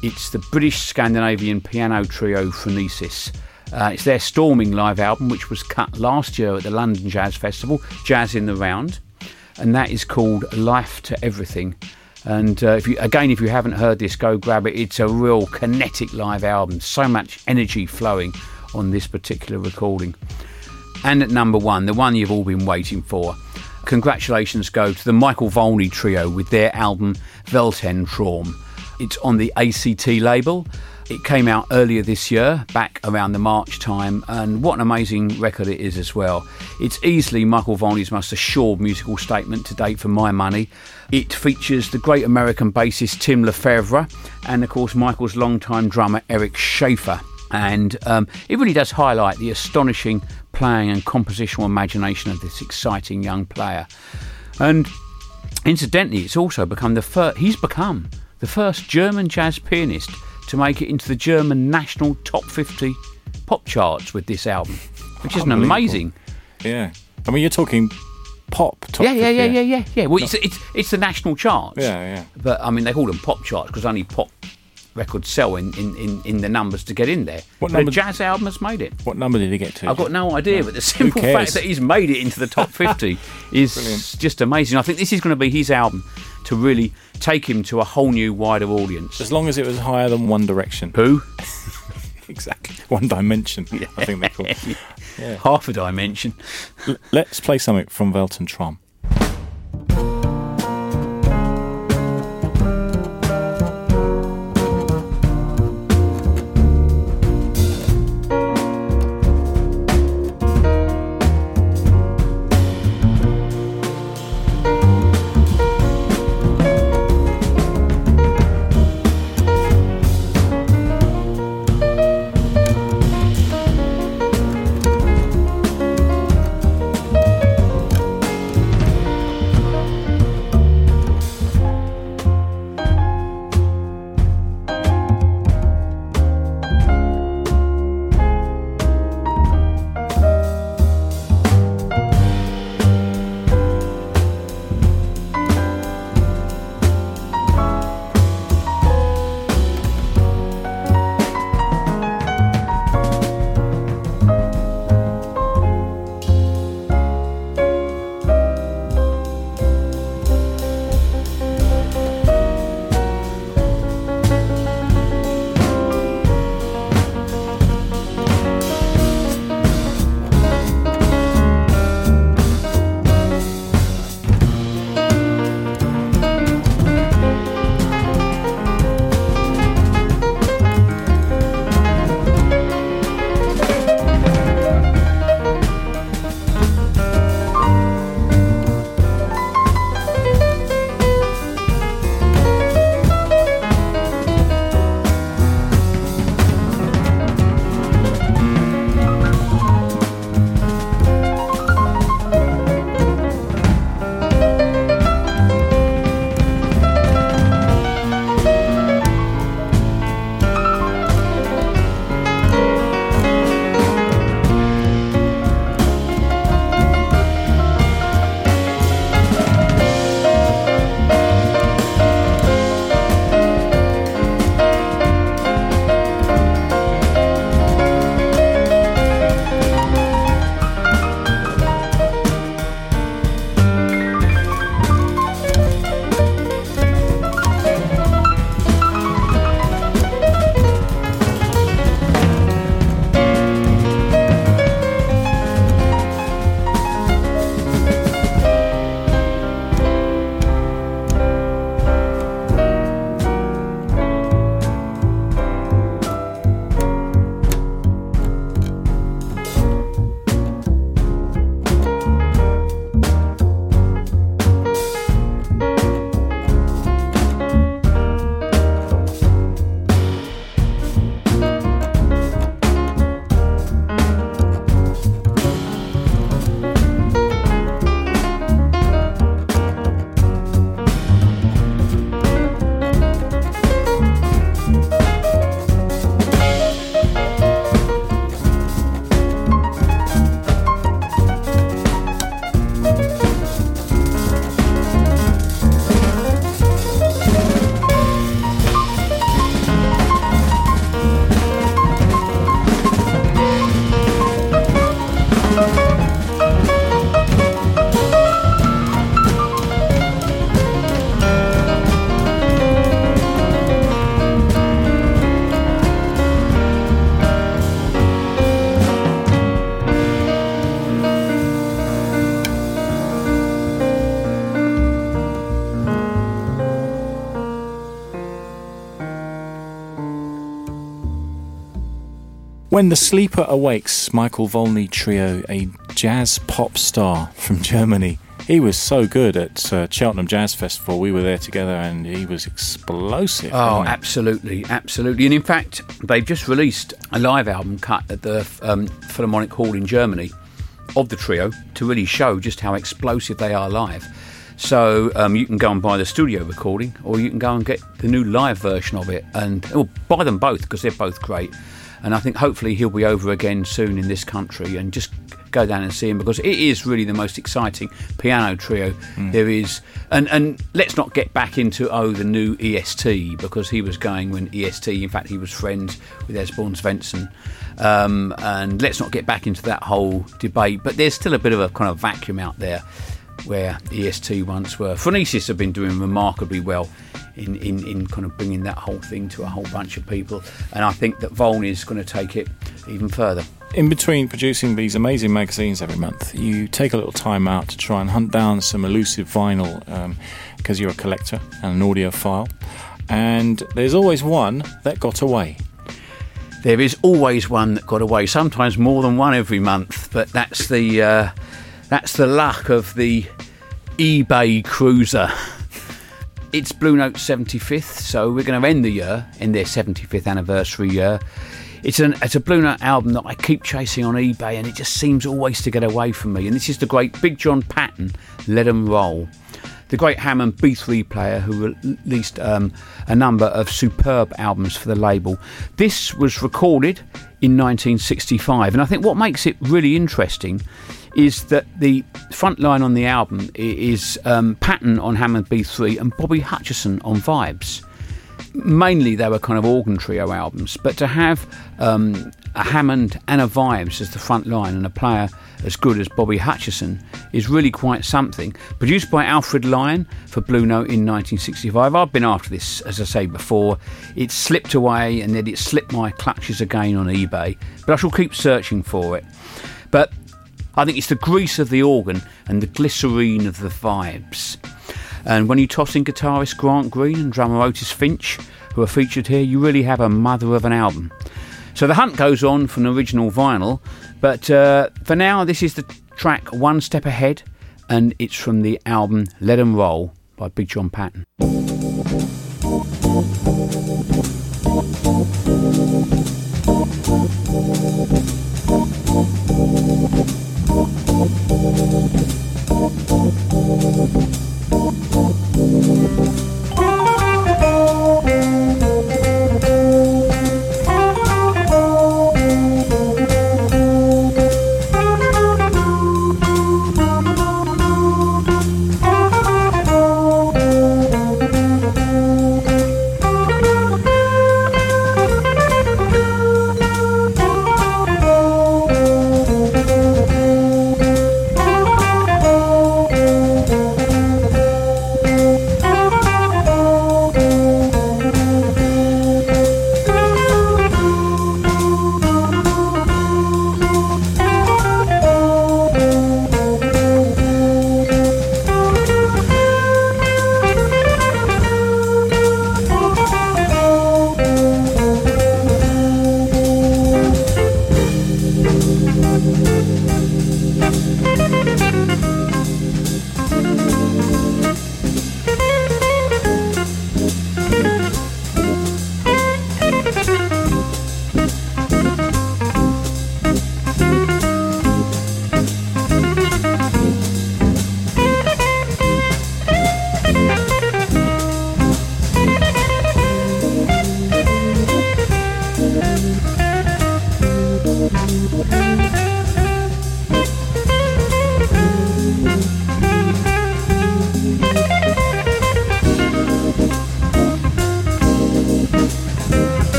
It's the British-Scandinavian piano trio Phronesis. Uh, it's their Storming live album, which was cut last year at the London Jazz Festival, Jazz in the Round, and that is called Life to Everything. And uh, if you, again, if you haven't heard this, go grab it. It's a real kinetic live album, so much energy flowing on this particular recording. And at number one, the one you've all been waiting for, congratulations go to the Michael Volney Trio with their album Weltentraum. It's on the A C T label. It came out earlier this year, back around the March time, and what an amazing record it is as well. It's easily Michael Volney's most assured musical statement to date for my money. It features the great American bassist Tim Lefevre and, of course, Michael's longtime drummer Eric Schaefer. And um, it really does highlight the astonishing playing and compositional imagination of this exciting young player. And incidentally, it's also become the first, he's become the first German jazz pianist to make it into the German national top fifty pop charts with this album, which is an amazing. Yeah, I mean, you're talking pop top. Yeah, yeah, yeah, yeah, yeah, yeah. Well, it's it's it's the national charts. Yeah, yeah. But I mean, they call them pop charts because only pop records sell in, in, in, in the numbers to get in there. What but number? A jazz album has made it. What number did he get to? I've got no idea, no. but the simple fact that he's made it into the top fifty is Brilliant. Just amazing. I think this is going to be his album to really take him to a whole new, wider audience. As long as it was higher than One Direction. Who? Exactly. One Dimension, yeah. I think they're called. Yeah. Half a dimension. L- let's play something from Weltentraum. When the Sleeper Awakes, Michael Volney Trio, a jazz pop star from Germany. He was so good at uh, Cheltenham Jazz Festival. We were there together and he was explosive. Oh, absolutely, absolutely. And in fact, they've just released a live album cut at the um, Philharmonic Hall in Germany of the trio to really show just how explosive they are live. So um, you can go and buy the studio recording, or you can go and get the new live version of it, and well, buy them both because they're both great. And I think hopefully he'll be over again soon in this country, and just go down and see him, because it is really the most exciting piano trio mm. there is. And and let's not get back into, oh, the new E S T, because he was going when E S T, in fact, he was friends with Esbjørn Svensson. Um, and let's not get back into that whole debate. But there's still a bit of a kind of vacuum out there where E S T once were. Phronesis have been doing remarkably well in, in, in kind of bringing that whole thing to a whole bunch of people. And I think that Volney is going to take it even further. In between producing these amazing magazines every month, you take a little time out to try and hunt down some elusive vinyl, because um, you're a collector and an audiophile. And there's always one that got away. There is always one that got away, sometimes more than one every month, but that's the uh, that's the luck of the eBay cruiser. It's Blue Note's seventy-fifth, so we're going to end the year in their seventy-fifth anniversary year. It's an it's a Blue Note album that I keep chasing on eBay, and it just seems always to get away from me. And this is the great Big John Patton, Let 'Em Roll. The great Hammond B three player who released um, a number of superb albums for the label. This was recorded in nineteen sixty-five, and I think what makes it really interesting is that the front line on the album is um, Patton on Hammond B three and Bobby Hutcherson on vibes. Mainly they were kind of organ trio albums, but to have um, a Hammond and a Vibes as the front line, and a player as good as Bobby Hutcherson, is really quite something. Produced by Alfred Lyon for Blue Note in nineteen sixty-five. I've been after this, as I say before. It slipped away, and then it slipped my clutches again on eBay, but I shall keep searching for it. But I think it's the grease of the organ and the glycerine of the vibes. And when you toss in guitarist Grant Green and drummer Otis Finch, who are featured here, you really have a mother of an album. So the hunt goes on for an original vinyl, but uh, for now this is the track One Step Ahead, and it's from the album Let 'Em Roll by Big John Patton.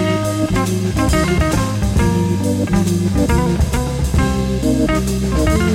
Thank you.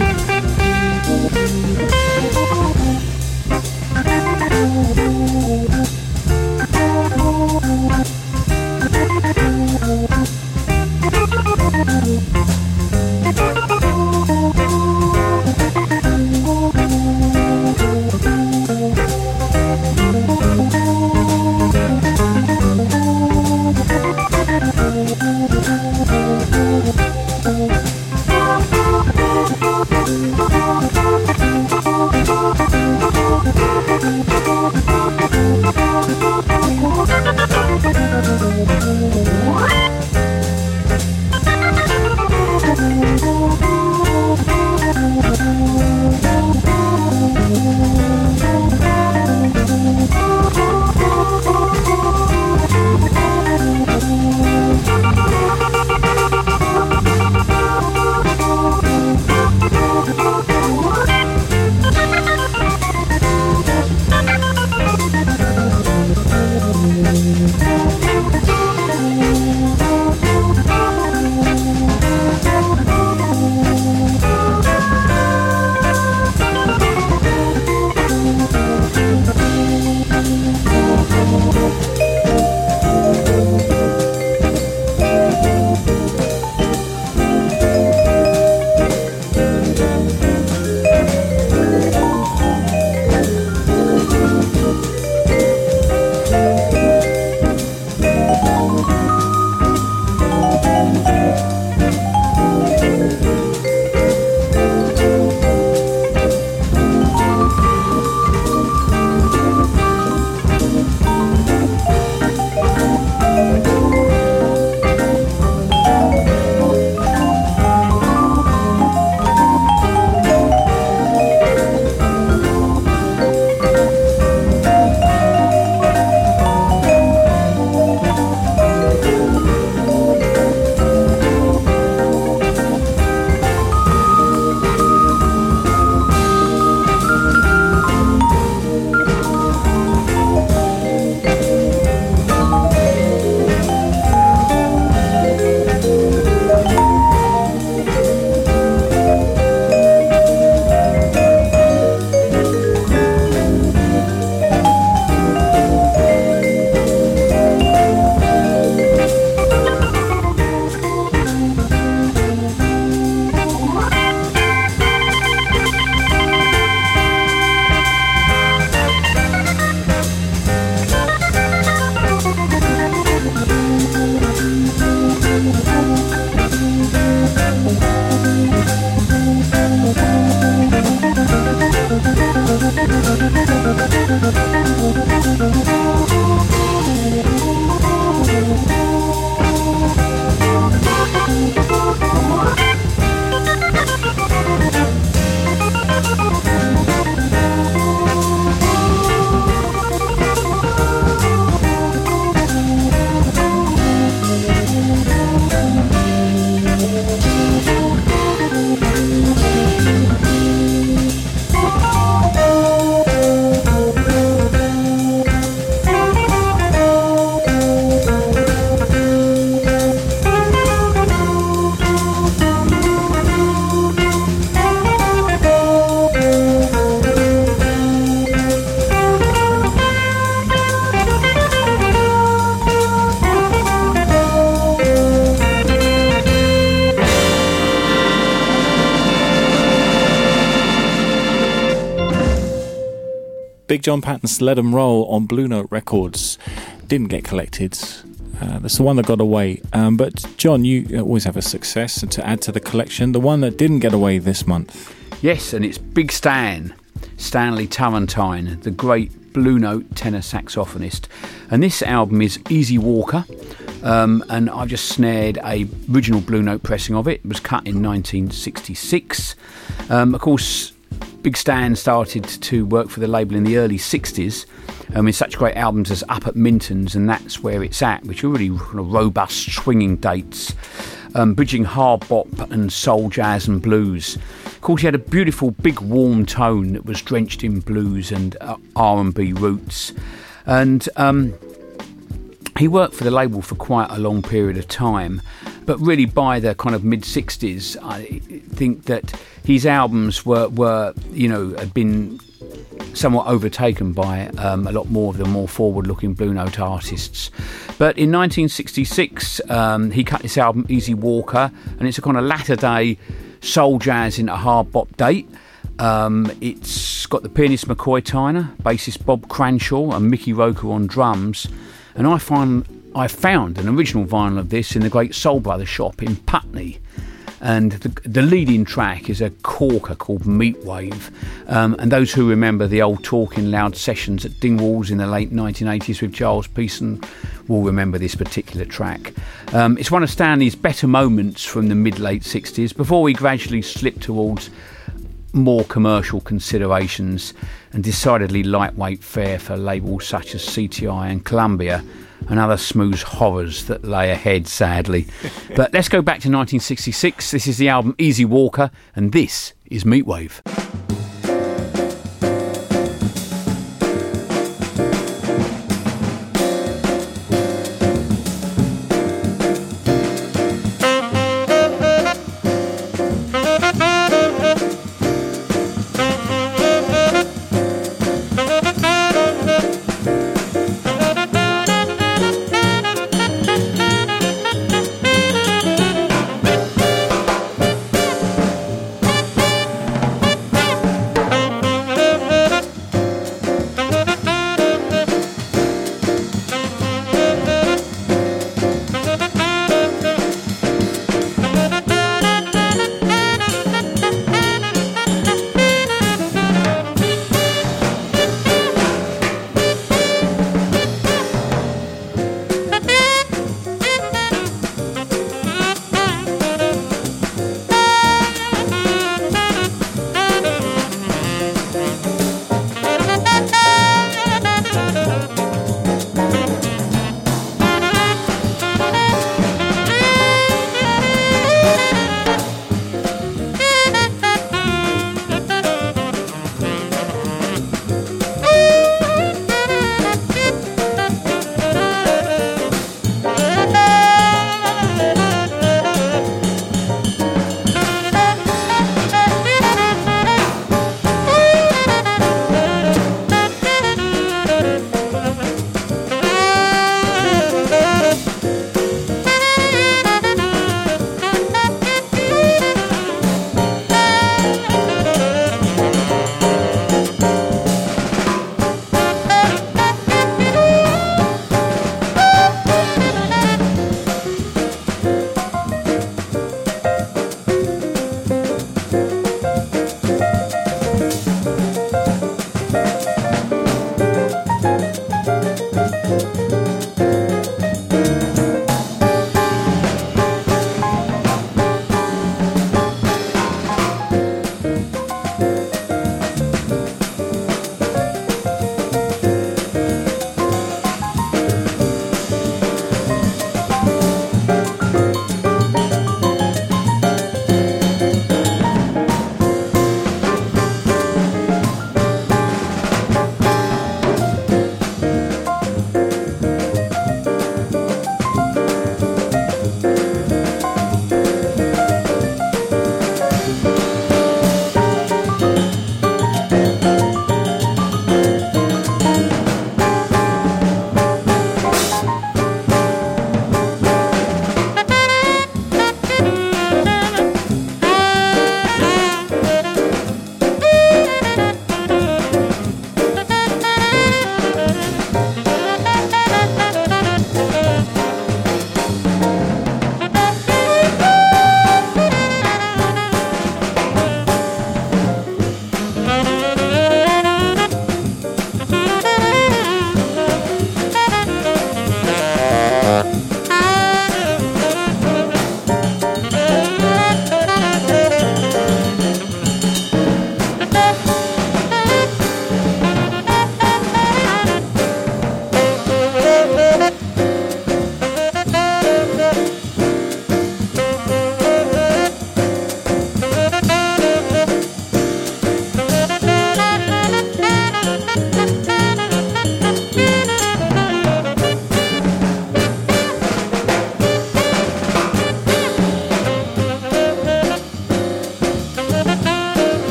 Big John Patton's Let 'Em Roll on Blue Note Records. Didn't get collected. Uh, that's the one that got away. Um, but John, you always have a success to add to the collection. The one that didn't get away this month. Yes, and it's Big Stan, Stanley Turrentine, the great Blue Note tenor saxophonist. And this album is Easy Walker. Um, and I've just snared a original Blue Note pressing of it. It was cut in nineteen sixty-six. Um, of course, Big Stan started to work for the label in the early sixties, um, with such great albums as Up at Minton's and That's Where It's At, which are really kind of robust, swinging dates, um, bridging hard bop and soul, jazz and blues. Of course, he had a beautiful, big, warm tone that was drenched in blues and uh, R and B roots. And um, he worked for the label for quite a long period of time, but really by the kind of mid-sixties, I think that his albums were, were you know, had been somewhat overtaken by um, a lot more of the more forward-looking Blue Note artists. But in nineteen sixty-six, um, he cut this album, Easy Walker, and it's a kind of latter-day soul jazz into hard bop date. Um, it's got the pianist McCoy Tyner, bassist Bob Cranshaw and Mickey Roker on drums. And I find I found an original vinyl of this in the great Soul Brothers shop in Putney. And the, the leading track is a corker called Meatwave. Um, and those who remember the old Talking Loud sessions at Dingwalls in the late nineteen eighties with Charles Pearson will remember this particular track. Um, it's one of Stanley's better moments from the mid-late sixties before he gradually slipped towards more commercial considerations and decidedly lightweight fare for labels such as C T I and Columbia and other smooth horrors that lay ahead, sadly. But let's go back to nineteen sixty-six. This is the album Easy Walker, and this is Meatwave.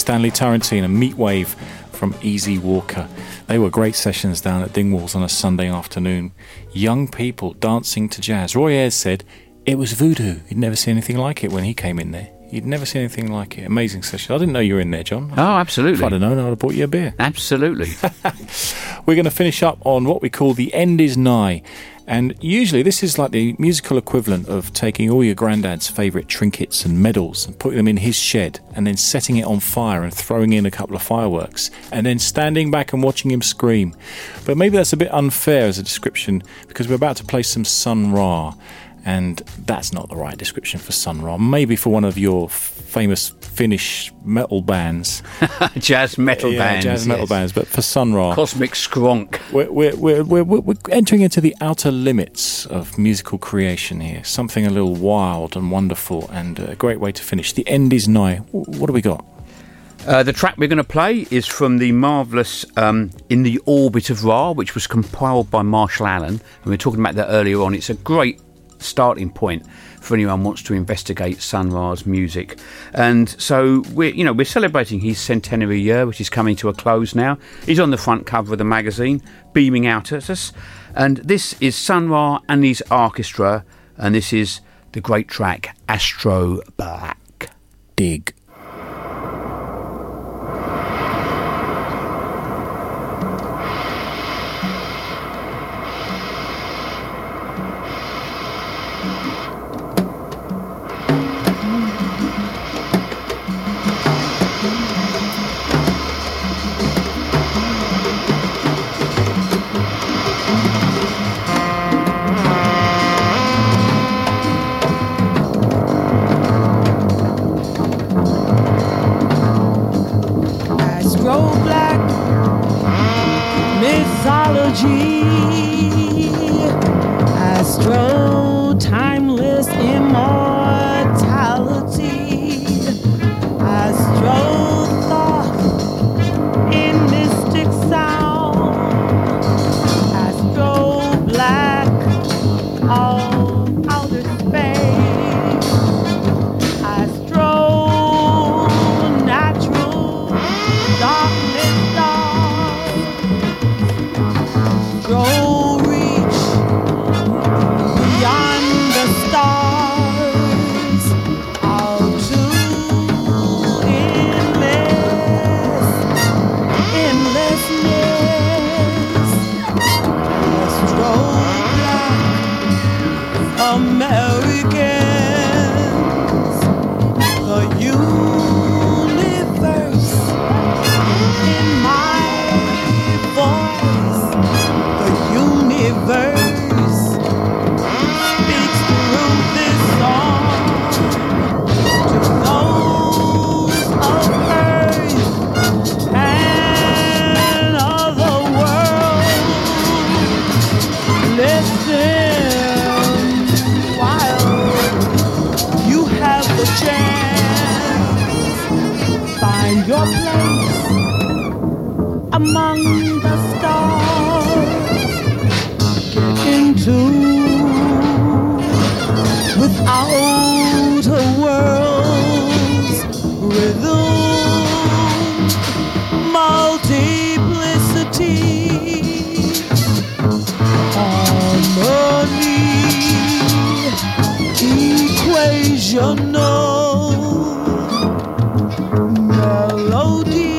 Stanley Tarantino, Meat Wave from Easy Walker. They were great sessions down at Dingwalls on a Sunday afternoon. Young people dancing to jazz. Roy Ayers said it was voodoo. He'd never seen anything like it when he came in there. You'd never seen anything like it. Amazing session. I didn't know you were in there, John. Oh, absolutely. If I'd have known, I'd have bought you a beer. Absolutely. We're going to finish up on what we call The End Is Nigh. And usually this is like the musical equivalent of taking all your granddad's favourite trinkets and medals and putting them in his shed and then setting it on fire and throwing in a couple of fireworks and then standing back and watching him scream. But maybe that's a bit unfair as a description because we're about to play some Sun Ra. And that's not the right description for Sun Ra. Maybe for one of your famous Finnish metal bands. Jazz metal yeah, bands. Jazz metal yes. bands. But for Sun Ra. Cosmic Skronk. We're, we're, we're, we're, we're entering into the outer limits of musical creation here. Something a little wild and wonderful and a great way to finish. The end is nigh. What do we got? Uh, the track we're going to play is from the marvellous um, In the Orbit of Ra, which was compiled by Marshall Allen. And we were talking about that earlier on. It's a great starting point for anyone who wants to investigate Sun Ra's music. And so we're you know we're celebrating his centenary year, which is coming to a close now. He's on the front cover of the magazine, beaming out at us. And this is Sun Ra and his orchestra, and this is the great track Astro Black. Dig. Astro, timeless immortality. Astro thought in mystic sound. Astro black, all outer space. Astro natural, darkness stars. Astro reach beyond the stars, out to endless, endlessness. Astro black Americans, the universe in my voice, the universe speaks through this song to those of earth and other worlds. Listen while you have the chance. Find your place among the stars. Get into with outer worlds rhythm, multiplicity, harmony, equational melody.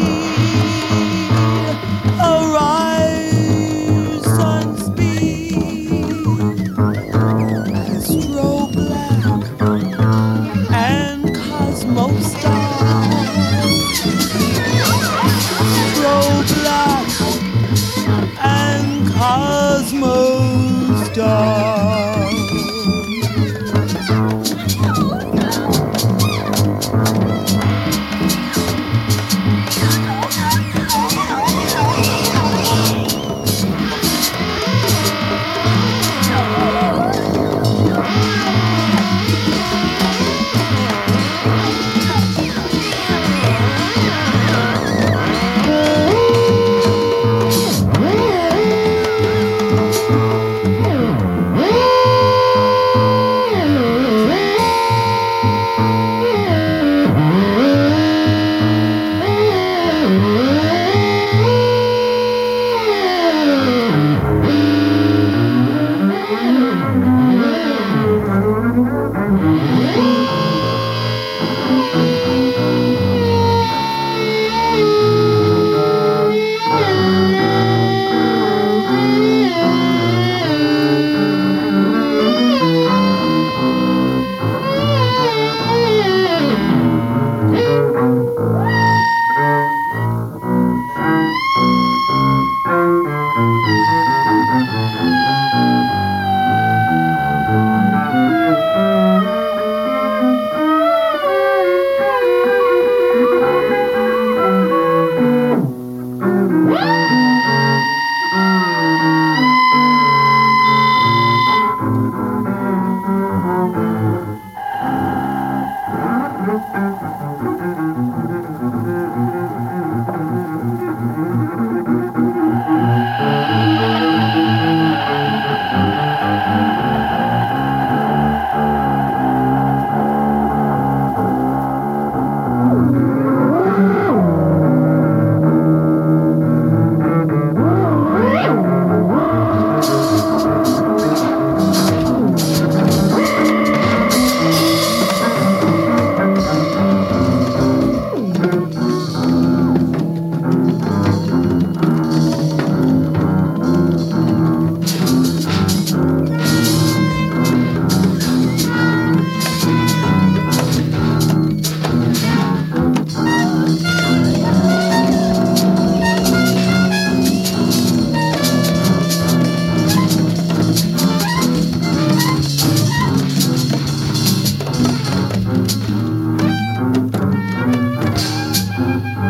Horizon speed, Astro black and cosmos stars. Astro black and cosmos stars.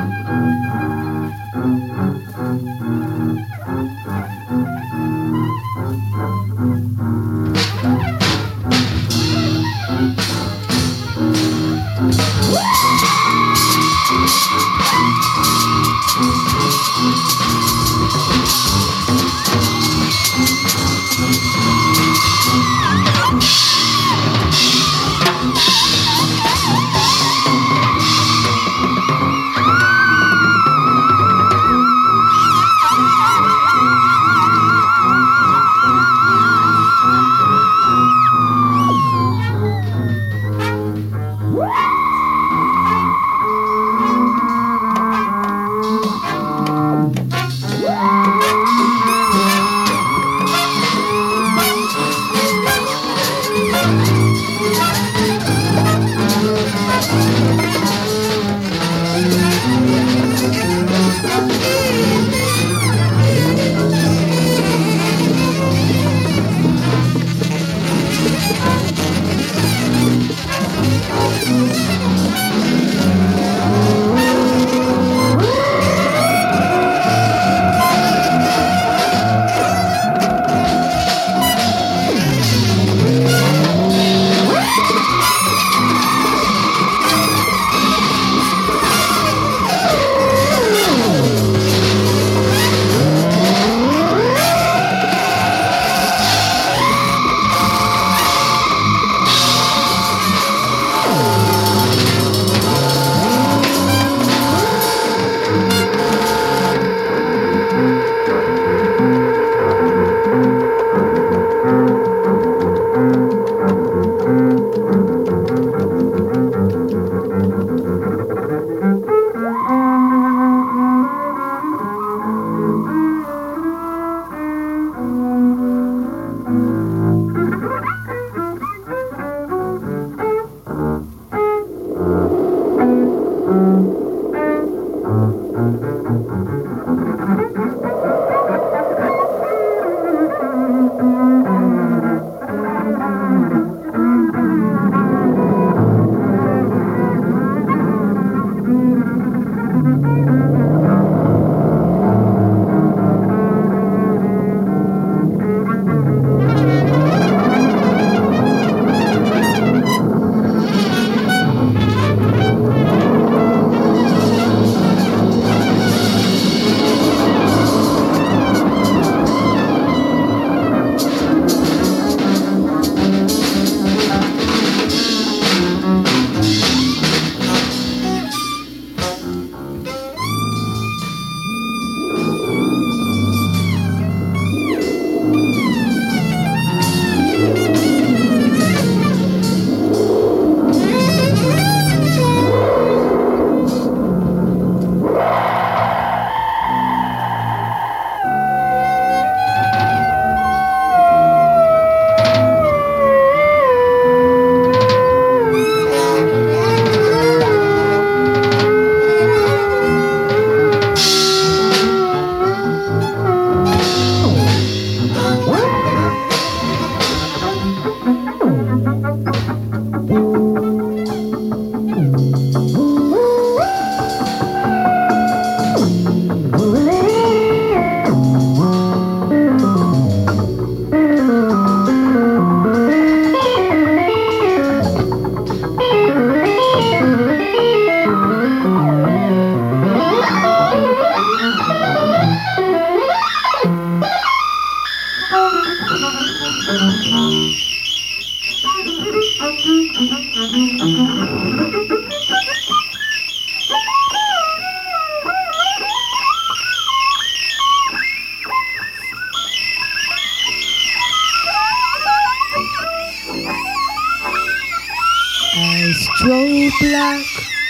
Astro-black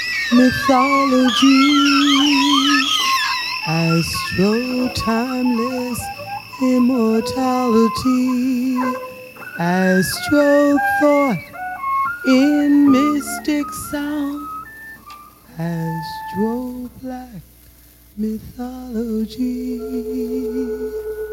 mythology, astro-timeless immortality, astro-thought in mystic sound, astro-black mythology.